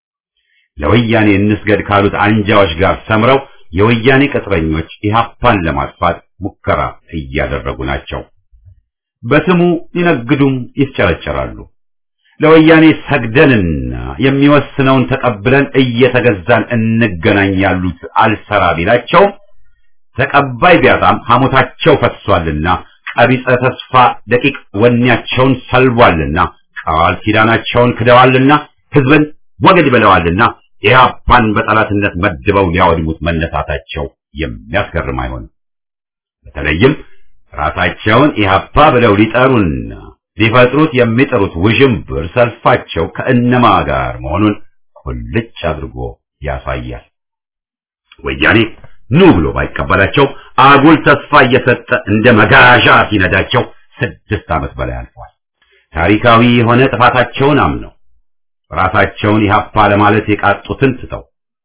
ለወያኔ እንስገድ ካሉት አንጃዎች ጋር ሰምረው የወያኔ ቅጥረኞች ኢሃፓን ለማጥፋት ሙከራ እያደረጉ ናቸው። በስሙ ይነግዱም ይስጨረጨራሉ። ለወያኔ ሰግደንና የሚወስነውን ተቀብለን እየተገዛን እንገናኝ ያሉት አልሰራ ቢላቸው ተቀባይ ቢያጣም ሐሞታቸው ፈሷልና ቀቢጸ ተስፋ ደቂቅ ወኔያቸውን ሰልቧልና ቃል ኪዳናቸውን ክደዋልና ህዝብን ወገድ ብለዋልና ኢሃፓን በጠላትነት መድበው ሊያወድሙት መነሳታቸው የሚያስገርም አይሆንም። በተለይም ራሳቸውን ኢሃፓ ብለው ሊጠሩና ሊፈጥሩት የሚጠሩት ውዥንብር ሰልፋቸው ከእነማ ጋር መሆኑን ቁልጭ አድርጎ ያሳያል። ወያኔ ኑ ብሎ ባይቀበላቸው አጉል ተስፋ እየሰጠ እንደ መጋዣ ሲነዳቸው ስድስት ዓመት በላይ አልፏል። ታሪካዊ የሆነ ጥፋታቸውን አምነው ራሳቸውን ኢሃፓ ለማለት የቃጡትን ትተው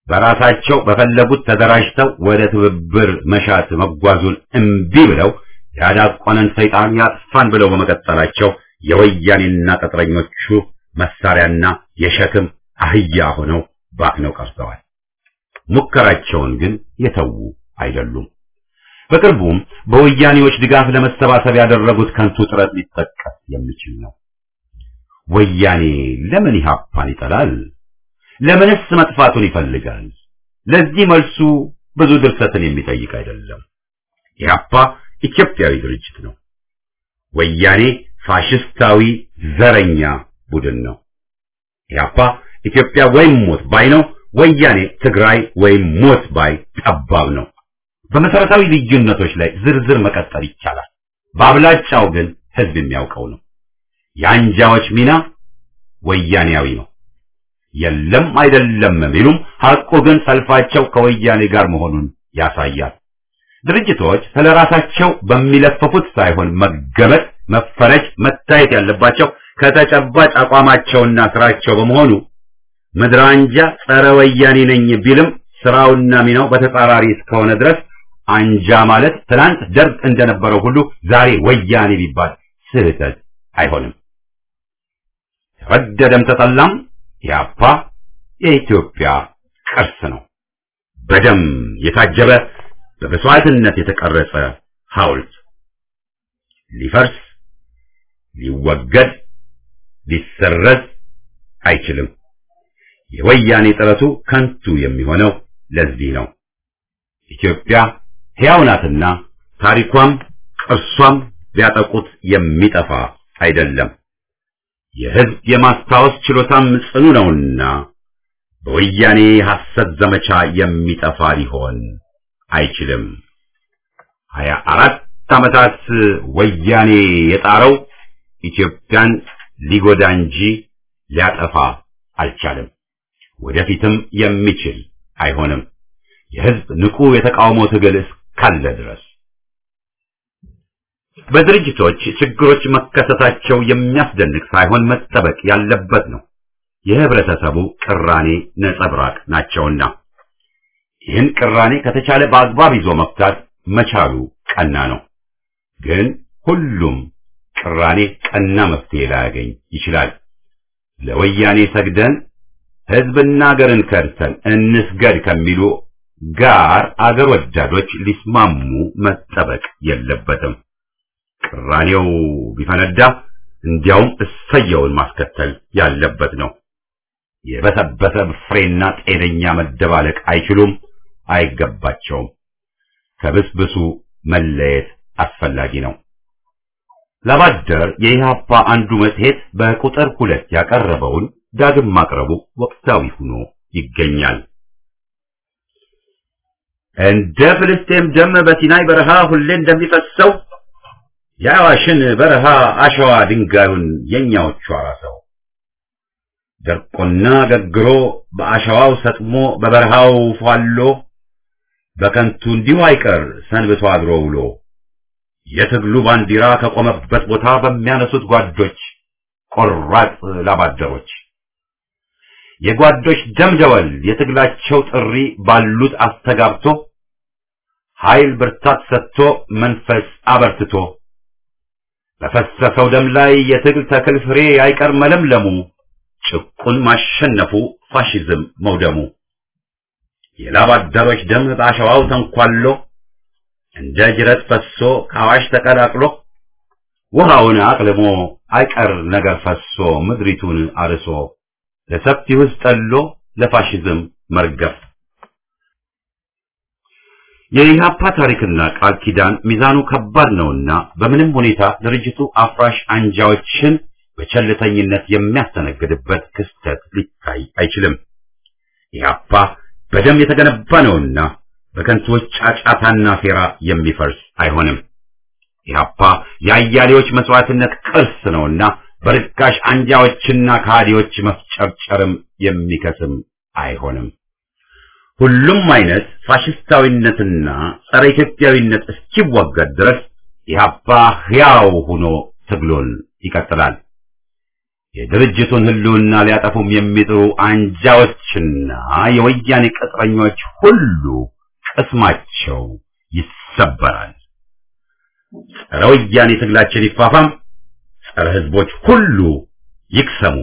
በራሳቸው በፈለጉት ተደራጅተው ወደ ትብብር መሻት መጓዙን እምቢ ብለው ያዳቆነን ሰይጣን ያጥፋን ብለው በመቀጠላቸው የወያኔና ቅጥረኞቹ መሳሪያና የሸክም አህያ ሆነው ባክነው ቀርተዋል። ሙከራቸውን ግን የተዉ አይደሉም። በቅርቡም በወያኔዎች ድጋፍ ለመሰባሰብ ያደረጉት ከንቱ ጥረት ሊጠቀስ የሚችል ነው። ወያኔ ለምን ኢህአፓን ይጠላል? ለምንስ መጥፋቱን ይፈልጋል? ለዚህ መልሱ ብዙ ድርሰትን የሚጠይቅ አይደለም። ኢህአፓ ኢትዮጵያዊ ድርጅት ነው። ወያኔ ፋሽስታዊ ዘረኛ ቡድን ነው። ኢህአፓ ኢትዮጵያ ወይም ሞት ባይ ነው። ወያኔ ትግራይ ወይም ሞት ባይ ጠባብ ነው። በመሰረታዊ ልዩነቶች ላይ ዝርዝር መቀጠል ይቻላል። በአብላጫው ግን ህዝብ የሚያውቀው ነው። የአንጃዎች ሚና ወያኔያዊ ነው። የለም አይደለም ቢሉም ሐቁ ግን ሰልፋቸው ከወያኔ ጋር መሆኑን ያሳያል። ድርጅቶች ስለራሳቸው በሚለፈፉት ሳይሆን መገመት፣ መፈረጅ፣ መታየት ያለባቸው ከተጨባጭ አቋማቸውና ስራቸው በመሆኑ ምድር አንጃ ጸረ ወያኔ ነኝ ቢልም ስራውና ሚናው በተጻራሪ እስከሆነ ድረስ አንጃ ማለት ትናንት ደርግ እንደነበረው ሁሉ ዛሬ ወያኔ ቢባል ስህተት አይሆንም። ተወደደም ተጠላም ኢህአፓ የኢትዮጵያ ቅርስ ነው። በደም የታጀበ በመስዋዕትነት የተቀረጸ ሐውልት ሊፈርስ፣ ሊወገድ፣ ሊሰረዝ አይችልም። የወያኔ ጥረቱ ከንቱ የሚሆነው ለዚህ ነው። ኢትዮጵያ ሕያው ናትና ታሪኳም ቅርሷም ቢያጠቁት የሚጠፋ አይደለም። የህዝብ የማስታወስ ችሎታም ጽኑ ነውና በወያኔ ሐሰት ዘመቻ የሚጠፋ ሊሆን አይችልም። ሀያ አራት ዓመታት ወያኔ የጣረው ኢትዮጵያን ሊጎዳ እንጂ ሊያጠፋ አልቻለም። ወደፊትም የሚችል አይሆንም። የህዝብ ንቁ የተቃውሞ ትግል እስካለ ድረስ በድርጅቶች ችግሮች መከሰታቸው የሚያስደንቅ ሳይሆን መጠበቅ ያለበት ነው። የህብረተሰቡ ቅራኔ ነጸብራቅ ናቸውና ይህን ቅራኔ ከተቻለ በአግባብ ይዞ መፍታት መቻሉ ቀና ነው። ግን ሁሉም ቅራኔ ቀና መፍትሄ ላያገኝ ይችላል። ለወያኔ ሰግደን ህዝብና አገርን ከድተን እንስገድ ከሚሉ ጋር አገር ወዳዶች ሊስማሙ መጠበቅ የለበትም። ቅራኔው ቢፈነዳ እንዲያውም እሰየውን ማስከተል ያለበት ነው። የበሰበሰ ፍሬና ጤነኛ መደባለቅ አይችሉም፣ አይገባቸውም። ከብስብሱ መለየት አስፈላጊ ነው። ለባደር የኢህአፓ አንዱ መጽሔት በቁጥር ሁለት ያቀረበውን ዳግም ማቅረቡ ወቅታዊ ሆኖ ይገኛል። እንደ ፍልስጤም ደም በሲናይ በረሃ ሁሌ እንደሚፈሰው የአዋሽን በረሃ አሸዋ ድንጋዩን የኛዎቹ አራሰው ደርቆና ገግሮ በአሸዋው ሰጥሞ በበረሃው ፏሎ በከንቱ እንዲሁ አይቀር ሰንብቶ አድሮ ውሎ የትግሉ ባንዲራ ከቆመበት ቦታ በሚያነሱት ጓዶች ቆራጥ ላባደሮች የጓዶች ደምደወል የትግላቸው ጥሪ ባሉት አስተጋብቶ ኃይል ብርታት ሰጥቶ መንፈስ አበርትቶ በፈሰሰው ደም ላይ የትግል ተክል ፍሬ አይቀር መለምለሙ ጭቁን ማሸነፉ ፋሺዝም መውደሙ የላባደሮች ደም በአሸዋው ተንኳሎ እንደ ጅረት ፈሶ ካዋሽ ተቀላቅሎ ውሃውን አቅልሞ አይቀር ነገር ፈሶ ምድሪቱን አርሶ ለሰፊው ውስጥ ጠሎ ለፋሺዝም መርገፍ የኢህአፓ ታሪክና ቃል ኪዳን ሚዛኑ ከባድ ነውና በምንም ሁኔታ ድርጅቱ አፍራሽ አንጃዎችን በቸልተኝነት የሚያስተናግድበት ክስተት ሊታይ አይችልም። ኢህአፓ በደም የተገነባ ነውና በከንቱዎች ጫጫታና ሴራ የሚፈርስ አይሆንም። ኢህአፓ የአያሌዎች መስዋዕትነት ቅርስ ነውና በርካሽ አንጃዎችና ካዲዎች መፍጨርጨርም የሚከስም አይሆንም። ሁሉም አይነት ፋሽስታዊነትና ጸረ ኢትዮጵያዊነት እስኪወገድ ድረስ ኢህአፓ ሕያው ሆኖ ትግሉን ይቀጥላል። የድርጅቱን ህልውና ሊያጠፉም የሚጥሩ አንጃዎችና የወያኔ ቅጥረኞች ሁሉ ቅስማቸው ይሰበራል። ጸረ ወያኔ ትግላችን ይፋፋም፣ ጸረ ህዝቦች ሁሉ ይክሰሙ።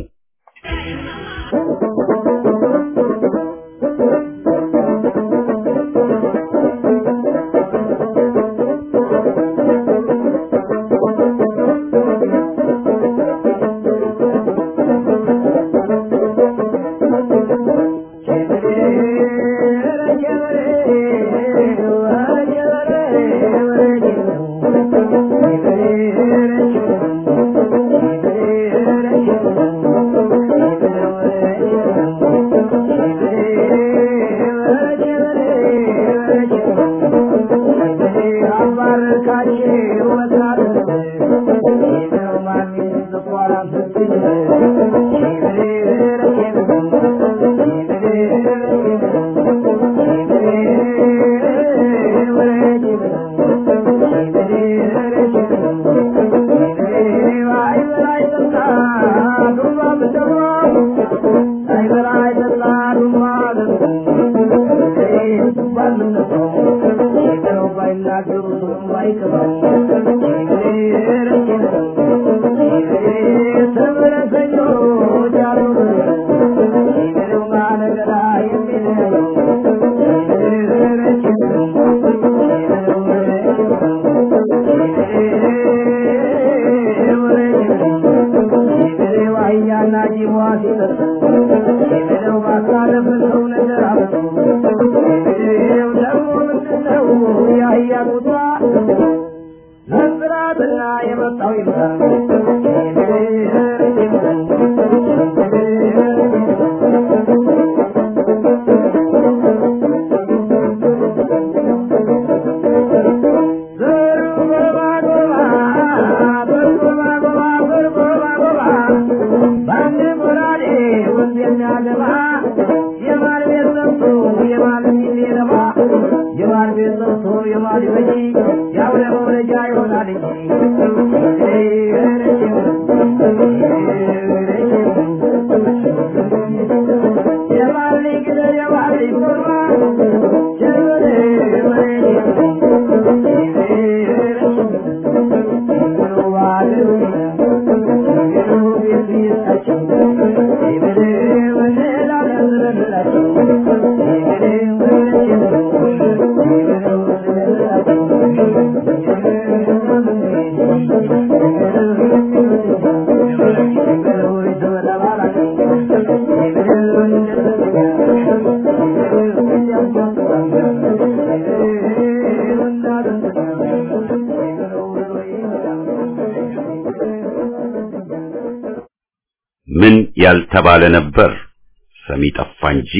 ምን ያልተባለ ነበር ሰሚ ጠፋ እንጂ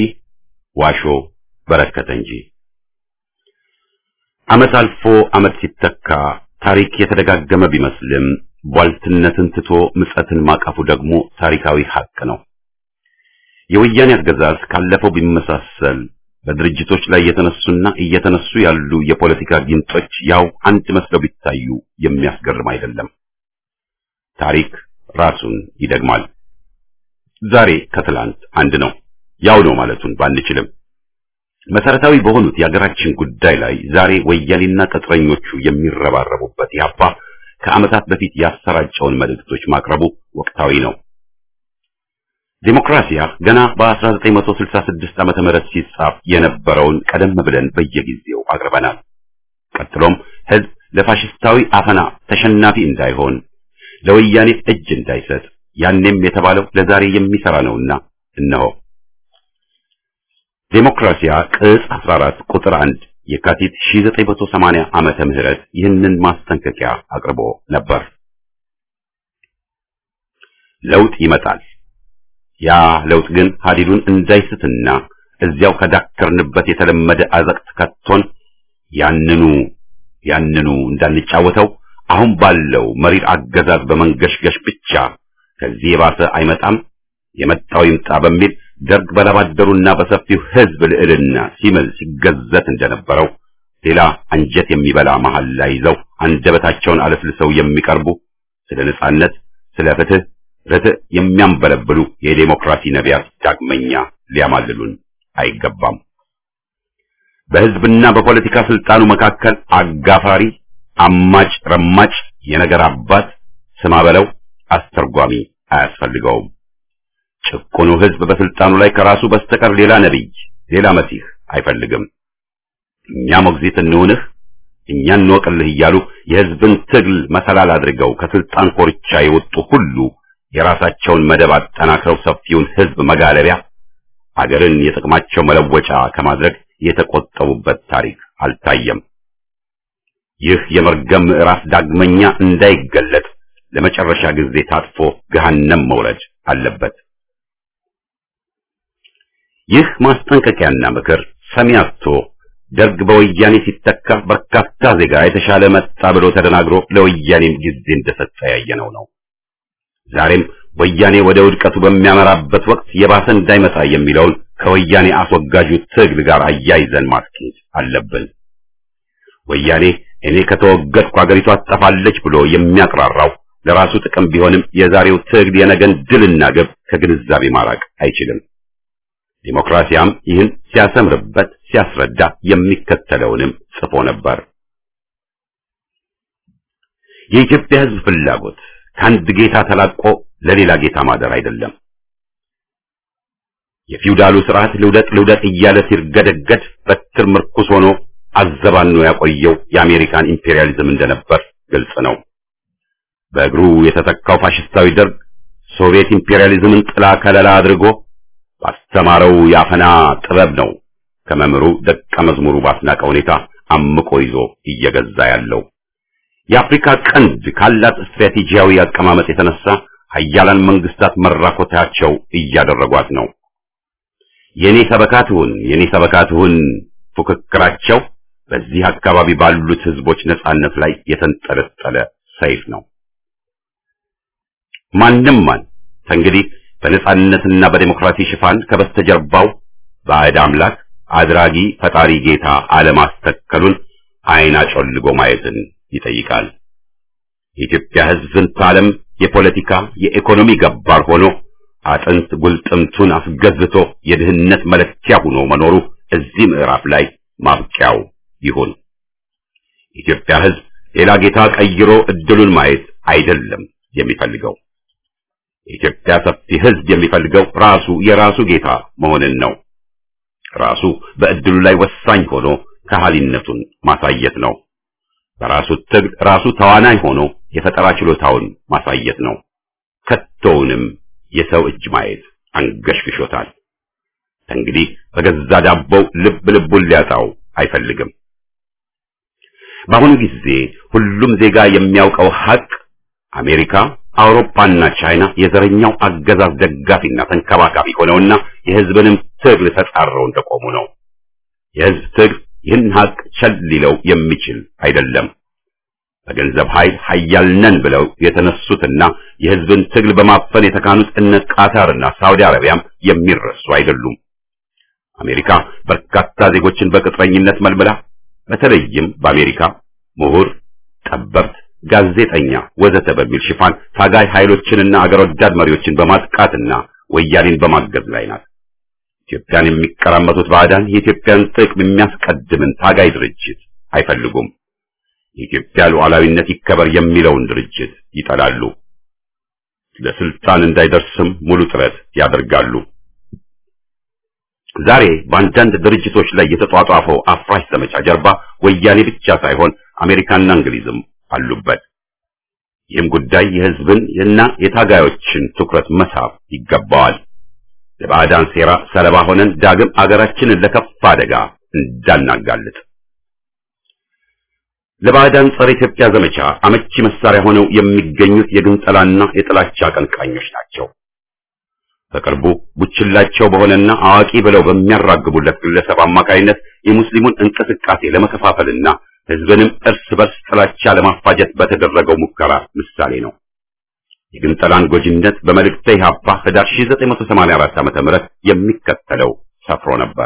ዋሾ በረከተ እንጂ። አመት አልፎ አመት ሲተካ ታሪክ የተደጋገመ ቢመስልም ቧልትነትን ትቶ ምጸትን ማቀፉ ደግሞ ታሪካዊ ሀቅ ነው። የወያኔ አገዛዝ ካለፈው ቢመሳሰል በድርጅቶች ላይ የተነሱና እየተነሱ ያሉ የፖለቲካ ጊንጦች ያው አንድ መስለው ቢታዩ የሚያስገርም አይደለም። ታሪክ ራሱን ይደግማል። ዛሬ ከትላንት አንድ ነው፣ ያው ነው ማለቱን ባንችልም መሰረታዊ በሆኑት የሀገራችን ጉዳይ ላይ ዛሬ ወያኔና ቅጥረኞቹ የሚረባረቡበት ያባ ከዓመታት በፊት ያሰራጨውን መልእክቶች ማቅረቡ ወቅታዊ ነው። ዲሞክራሲያ ገና በ1966 ዓመተ ምህረት ሲጻፍ የነበረውን ቀደም ብለን በየጊዜው አቅርበናል። ቀጥሎም ህዝብ ለፋሽስታዊ አፈና ተሸናፊ እንዳይሆን ለወያኔ እጅ እንዳይሰጥ ያኔም የተባለው ለዛሬ የሚሰራ ነውና እነሆ ዲሞክራሲያ ቅጽ አስራ አራት ቁጥር አንድ የካቲት ሺህ ዘጠኝ መቶ ሰማንያ ዓመተ ምህረት ይህንን ማስጠንቀቂያ አቅርቦ ነበር። ለውጥ ይመጣል። ያ ለውጥ ግን ሀዲዱን እንዳይስትና እዚያው ከዳከርንበት የተለመደ አዘቅት ከቶን ያንኑ ያንኑ እንዳንጫወተው አሁን ባለው መሪር አገዛዝ በመንገሽገሽ ብቻ ከዚህ የባሰ አይመጣም የመጣው ይምጣ በሚል ደርግ በላባደሩና በሰፊው ህዝብ ልዕልና ሲምል ሲገዘት እንደነበረው ሌላ አንጀት የሚበላ መሐላ ይዘው አንደበታቸውን አለስልሰው የሚቀርቡ ስለ ነጻነት፣ ስለ ፍትህ፣ ርትዕ የሚያንበለብሉ የዴሞክራሲ ነቢያት ዳግመኛ ሊያማልሉን አይገባም። በህዝብና በፖለቲካ ስልጣኑ መካከል አጋፋሪ፣ አማጭ፣ ረማጭ፣ የነገር አባት፣ ስማ በለው፣ አስተርጓሚ አያስፈልገውም። ጭቁኑ ህዝብ በስልጣኑ ላይ ከራሱ በስተቀር ሌላ ነቢይ፣ ሌላ መሲህ አይፈልግም። እኛ ሞግዚት እንሁንህ፣ እኛ እንወቅልህ እያሉ የህዝብን ትግል መሰላል አድርገው ከስልጣን ኮርቻ የወጡ ሁሉ የራሳቸውን መደብ አጠናክረው ሰፊውን ህዝብ መጋለቢያ፣ አገርን የጥቅማቸው መለወጫ ከማድረግ የተቆጠቡበት ታሪክ አልታየም። ይህ የመርገም ምዕራፍ ዳግመኛ እንዳይገለጥ ለመጨረሻ ጊዜ ታጥፎ ገሃነም መውረድ አለበት። ይህ ማስጠንቀቂያና ምክር ሰሚ አጥቶ ደርግ በወያኔ ሲተካ በርካታ ዜጋ የተሻለ መጣ ብሎ ተደናግሮ ለወያኔም ጊዜ እንደሰጠ ያየነው ነው። ዛሬም ወያኔ ወደ ውድቀቱ በሚያመራበት ወቅት የባሰ እንዳይመጣ የሚለውን ከወያኔ አስወጋጁ ትግል ጋር አያይዘን ማስኬድ አለብን። ወያኔ እኔ ከተወገድኩ አገሪቷ ትጠፋለች ብሎ የሚያቅራራው ለራሱ ጥቅም ቢሆንም የዛሬው ትግል የነገን ድልና ግብ ከግንዛቤ ማራቅ አይችልም። ዲሞክራሲያም ይህን ሲያሰምርበት ሲያስረዳ የሚከተለውንም ጽፎ ነበር። የኢትዮጵያ ሕዝብ ፍላጎት ከአንድ ጌታ ተላቆ ለሌላ ጌታ ማደር አይደለም። የፊውዳሉ ስርዓት ልውደቅ ልውደቅ እያለ ሲርገደገድ በትር ምርኩስ ሆኖ አዘባኖ ያቆየው የአሜሪካን ኢምፔሪያሊዝም እንደነበር ግልጽ ነው። በእግሩ የተተካው ፋሽስታዊ ደርግ ሶቪየት ኢምፔሪያሊዝምን ጥላ ከለላ አድርጎ ባስተማረው የአፈና ጥበብ ነው ከመምሩ ደቀ መዝሙሩ ባስናቀ ሁኔታ አምቆ ይዞ እየገዛ ያለው። የአፍሪካ ቀንድ ካላት ስትራቴጂያዊ አቀማመጥ የተነሳ ሀያላን መንግስታት መራኮታቸው እያደረጓት ነው። የኔ ሰበካቱን የኔ ሰበካቱን ፉክክራቸው በዚህ አካባቢ ባሉት ህዝቦች ነጻነት ላይ የተንጠለጠለ ሰይፍ ነው። ማንም ማን እንግዲህ በነጻነትና በዲሞክራሲ ሽፋን ከበስተጀርባው ባዕድ አምላክ አድራጊ ፈጣሪ ጌታ አለማስተከሉን አይን አጮልጎ ማየትን ይጠይቃል። የኢትዮጵያ ህዝብ ዝንተ ዓለም የፖለቲካ የኢኮኖሚ ገባር ሆኖ አጥንት ጉልጥምቱን አስገዝቶ የድህነት መለኪያ ሆኖ መኖሩ እዚህ ምዕራፍ ላይ ማብቂያው ይሁን። የኢትዮጵያ ህዝብ ሌላ ጌታ ቀይሮ እድሉን ማየት አይደለም የሚፈልገው። የኢትዮጵያ ሰፊ ህዝብ የሚፈልገው ራሱ የራሱ ጌታ መሆንን ነው። ራሱ በእድሉ ላይ ወሳኝ ሆኖ ከሃሊነቱን ማሳየት ነው። በራሱ ትግል ራሱ ተዋናይ ሆኖ የፈጠራ ችሎታውን ማሳየት ነው። ከቶውንም የሰው እጅ ማየት አንገሽግሾታል። እንግዲህ በገዛ ዳቦው ልብ ልቡን ሊያጣው አይፈልግም። በአሁኑ ጊዜ ሁሉም ዜጋ የሚያውቀው ሀቅ አሜሪካ፣ አውሮፓና ቻይና የዘረኛው አገዛዝ ደጋፊና ተንከባካቢ ሆነውና የህዝብንም ትግል ተጻረው እንደቆሙ ነው። የህዝብ ትግል ይህን ሀቅ ቸል ሊለው የሚችል አይደለም። በገንዘብ ኃይል ኃያል ነን ብለው የተነሱትና የህዝብን ትግል በማፈን የተካኑት እነ ቃታርና ሳውዲ አረቢያም የሚረሱ አይደሉም። አሜሪካ በርካታ ዜጎችን በቅጥረኝነት መልምላ በተለይም በአሜሪካ ምሁር፣ ጠበብት፣ ጋዜጠኛ ወዘተ በሚል ሽፋን ታጋይ ኃይሎችንና አገር ወዳድ መሪዎችን በማጥቃትና ወያኔን በማገዝ ላይ ናት። ኢትዮጵያን የሚቀራመቱት ባዕዳን የኢትዮጵያን ጥቅም የሚያስቀድምን ታጋይ ድርጅት አይፈልጉም። የኢትዮጵያ ሉዓላዊነት ይከበር የሚለውን ድርጅት ይጠላሉ። ለስልጣን እንዳይደርስም ሙሉ ጥረት ያደርጋሉ። ዛሬ በአንዳንድ ድርጅቶች ላይ የተጧጧፈው አፍራሽ ዘመቻ ጀርባ ወያኔ ብቻ ሳይሆን አሜሪካና እንግሊዝም አሉበት። ይህም ጉዳይ የህዝብን እና የታጋዮችን ትኩረት መሳብ ይገባዋል። ለባዕዳን ሴራ ሰለባ ሆነን ዳግም አገራችንን ለከፋ አደጋ እንዳናጋልጥ ለባዕዳን ጸረ ኢትዮጵያ ዘመቻ አመቺ መሳሪያ ሆነው የሚገኙት የግንጠላና የጥላቻ አቀንቃኞች ናቸው። በቅርቡ ቡችላቸው በሆነና አዋቂ ብለው በሚያራግቡለት ግለሰብ አማካይነት የሙስሊሙን እንቅስቃሴ ለመከፋፈልና ህዝብንም እርስ በርስ ጥላቻ ለማፋጀት በተደረገው ሙከራ ምሳሌ ነው። የግንጠላን ጎጂነት በመልእክተ ኢሕአፓ ህዳር ሺህ ዘጠኝ መቶ ሰማንያ አራት ዓመተ ምህረት የሚከተለው ሰፍሮ ነበር።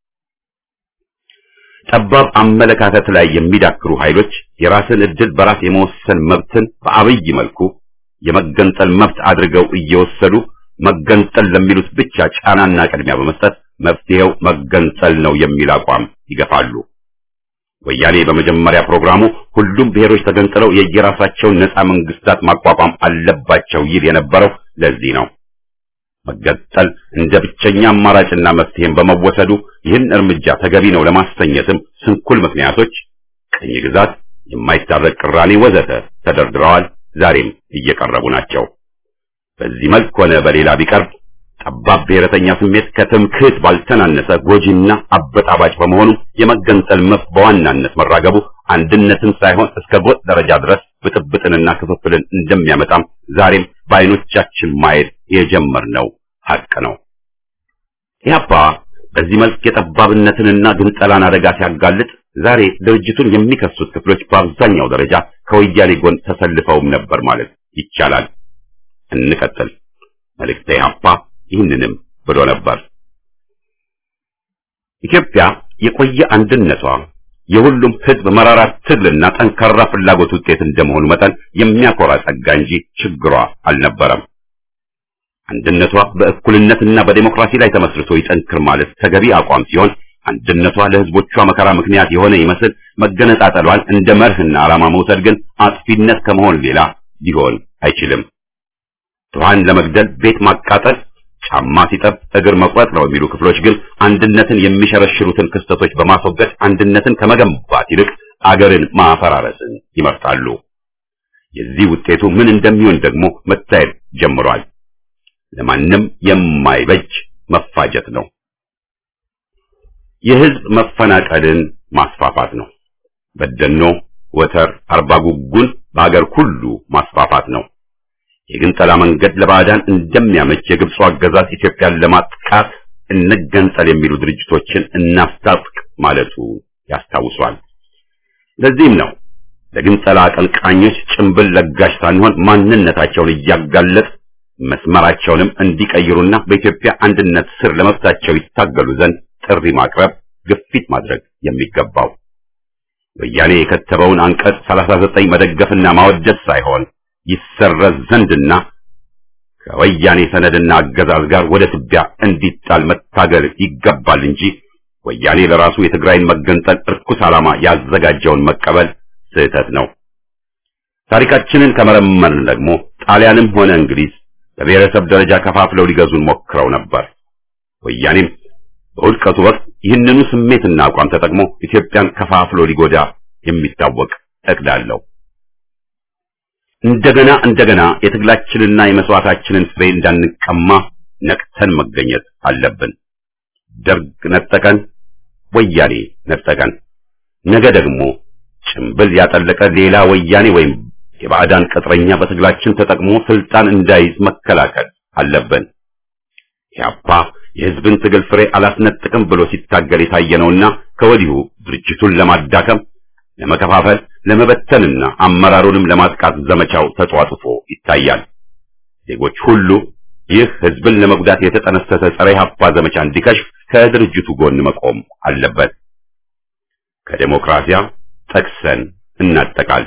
ጠባብ አመለካከት ላይ የሚዳክሩ ኃይሎች የራስን እድል በራስ የመወሰን መብትን በአብይ መልኩ የመገንጠል መብት አድርገው እየወሰዱ መገንጠል ለሚሉት ብቻ ጫናና ቅድሚያ በመስጠት መፍትሄው መገንጠል ነው የሚል አቋም ይገፋሉ። ወያኔ በመጀመሪያ ፕሮግራሙ ሁሉም ብሔሮች ተገንጥለው የየራሳቸውን ነፃ መንግስታት ማቋቋም አለባቸው ይል የነበረው ለዚህ ነው። መገንጠል እንደ ብቸኛ አማራጭና መፍትሄም በመወሰዱ ይህን እርምጃ ተገቢ ነው ለማሰኘትም ስንኩል ምክንያቶች ቅኝ ግዛት፣ የማይታረቅ ቅራኔ ወዘተ ተደርድረዋል። ዛሬም እየቀረቡ ናቸው። በዚህ መልክ ሆነ በሌላ ቢቀርብ ጠባብ ብሔረተኛ ስሜት ከትምክህት ባልተናነሰ ጎጂና አበጣባጭ በመሆኑ የመገንጠል መብት በዋናነት መራገቡ አንድነትን ሳይሆን እስከ ጎጥ ደረጃ ድረስ ብጥብጥንና ክፍፍልን እንደሚያመጣም ዛሬም በዓይኖቻችን ማየት የጀመርነው ሐቅ ነው። ኢህአፓ በዚህ መልክ የጠባብነትንና ግንጠላን አደጋ ሲያጋልጥ ዛሬ ድርጅቱን የሚከሱት ክፍሎች በአብዛኛው ደረጃ ከወያኔ ጎን ተሰልፈውም ነበር ማለት ይቻላል። እንቀጥል። መልእክተ ኢህአፓ ይህንንም ብሎ ነበር። ኢትዮጵያ የቆየ አንድነቷ የሁሉም ህዝብ መራራ ትግልና ጠንካራ ፍላጎት ውጤት እንደመሆኑ መጠን የሚያኮራ ጸጋ እንጂ ችግሯ አልነበረም። አንድነቷ በእኩልነትና በዲሞክራሲ ላይ ተመስርቶ ይጠንክር ማለት ተገቢ አቋም ሲሆን አንድነቷ ለህዝቦቿ መከራ ምክንያት የሆነ ይመስል መገነጣጠሏን እንደ መርህና ዓላማ መውሰድ ግን አጥፊነት ከመሆን ሌላ ሊሆን አይችልም። ድሃን ለመግደል ቤት ማቃጠል፣ ጫማ ሲጠብ እግር መቁረጥ ነው የሚሉ ክፍሎች ግን አንድነትን የሚሸረሽሩትን ክስተቶች በማስወገድ አንድነትን ከመገንባት ይልቅ አገርን ማፈራረስን ይመርጣሉ። የዚህ ውጤቱ ምን እንደሚሆን ደግሞ መታየት ጀምሯል። ለማንም የማይበጅ መፋጀት ነው። የህዝብ መፈናቀልን ማስፋፋት ነው። በደኖ፣ ወተር፣ አርባ ጉጉን በአገር ሁሉ ማስፋፋት ነው። የግንጠላ መንገድ ለባዕዳን እንደሚያመች የግብፁ አገዛዝ ኢትዮጵያን ለማጥቃት እንገንጠል የሚሉ ድርጅቶችን እናስታጥቅ ማለቱ ያስታውሷል። ለዚህም ነው ለግንጠላ አቀንቃኞች ጭንብል ለጋሽ ሳንሆን ማንነታቸውን እያጋለጥ መስመራቸውንም እንዲቀይሩና በኢትዮጵያ አንድነት ስር ለመብታቸው ይታገሉ ዘንድ ጥሪ ማቅረብ፣ ግፊት ማድረግ የሚገባው። ወያኔ የከተበውን አንቀጽ ሰላሳ ዘጠኝ መደገፍና ማወደስ ሳይሆን ይሰረዝ ዘንድና ከወያኔ ሰነድና አገዛዝ ጋር ወደ ትቢያ እንዲጣል መታገል ይገባል እንጂ ወያኔ ለራሱ የትግራይን መገንጠል እርኩስ ዓላማ ያዘጋጀውን መቀበል ስህተት ነው። ታሪካችንን ከመረመርን ደግሞ ጣሊያንም ሆነ እንግሊዝ በብሔረሰብ ደረጃ ከፋፍለው ሊገዙን ሞክረው ነበር። ወያኔም በውድቀቱ ወቅት ይህንኑ ስሜትና አቋም ተጠቅሞ ኢትዮጵያን ከፋፍሎ ሊጎዳ የሚታወቅ እቅድ አለው። እንደገና እንደገና የትግላችንና የመስዋዕታችንን ፍሬ እንዳንቀማ ነቅተን መገኘት አለብን። ደርግ ነጠቀን፣ ወያኔ ነጠቀን። ነገ ደግሞ ጭንብል ያጠለቀ ሌላ ወያኔ ወይም የባዕዳን ቅጥረኛ በትግላችን ተጠቅሞ ስልጣን እንዳይዝ መከላከል አለብን። ኢህአፓ የህዝብን ትግል ፍሬ አላስነጥቅም ብሎ ሲታገል የታየነውና ከወዲሁ ድርጅቱን ለማዳከም፣ ለመከፋፈል፣ ለመበተንና አመራሩንም ለማጥቃት ዘመቻው ተጧጡፎ ይታያል። ዜጎች ሁሉ ይህ ህዝብን ለመጉዳት የተጠነሰሰ ጸረ ኢህአፓ ዘመቻ እንዲከሽፍ ከድርጅቱ ጎን መቆም አለበት። ከዴሞክራሲያ ጠቅሰን እናጠቃል።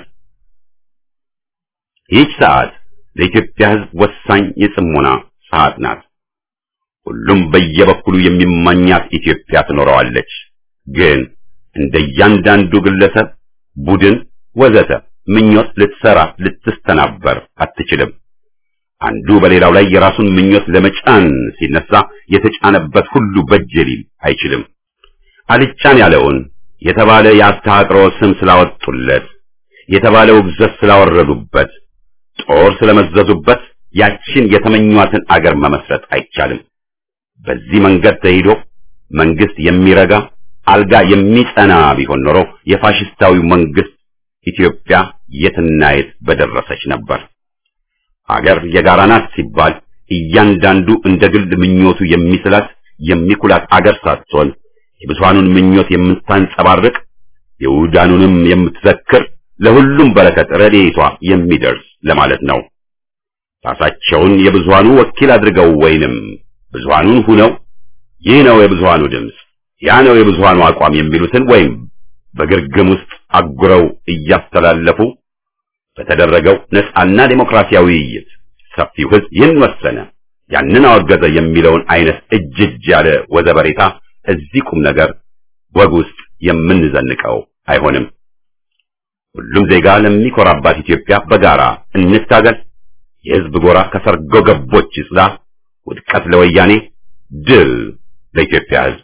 ይህች ሰዓት ለኢትዮጵያ ህዝብ ወሳኝ የጽሞና ሰዓት ናት። ሁሉም በየበኩሉ የሚመኛት ኢትዮጵያ ትኖረዋለች። ግን እንደ እያንዳንዱ ግለሰብ፣ ቡድን ወዘተ ምኞት ልትሰራ ልትስተናበር አትችልም። አንዱ በሌላው ላይ የራሱን ምኞት ለመጫን ሲነሳ የተጫነበት ሁሉ በጅ ሊል አይችልም። አልጫን ያለውን የተባለ የአስተሃቅሮ ስም ስላወጡለት፣ የተባለ ውግዘት ስላወረዱበት፣ ጦር ስለመዘዙበት ያችን የተመኟትን አገር መመስረት አይቻልም። በዚህ መንገድ ተሄዶ መንግስት የሚረጋ አልጋ የሚጸና ቢሆን ኖሮ የፋሽስታዊው መንግስት ኢትዮጵያ የትና የት በደረሰች ነበር። አገር የጋራ ናት ሲባል እያንዳንዱ እንደ ግል ምኞቱ የሚስላት የሚኩላት አገር ሳትሆን የብዙሃኑን ምኞት የምታንጸባርቅ የውዳኑንም የምትዘክር ለሁሉም በረከት ረድኤቷ የሚደርስ ለማለት ነው። ራሳቸውን የብዙሃኑ ወኪል አድርገው ወይንም ብዙሃኑን ሁነው ይህ ነው የብዙሃኑ ድምፅ፣ ያ ነው የብዙሃኑ አቋም የሚሉትን ወይም በግርግም ውስጥ አጉረው እያስተላለፉ በተደረገው ነጻና ዴሞክራሲያዊ ውይይት ሰፊው ህዝብ ይህን ወሰነ፣ ያንን አወገዘ የሚለውን አይነት እጅ እጅ ያለ ወዘበሬታ እዚህ ቁም ነገር ወግ ውስጥ የምንዘንቀው አይሆንም። ሁሉም ዜጋ ለሚኮራባት ኢትዮጵያ በጋራ እንታገል። የህዝብ ጎራ ከሰርጎ ገቦች ይጽዳ። ውድቀት ለወያኔ፣ ድል ለኢትዮጵያ ህዝብ።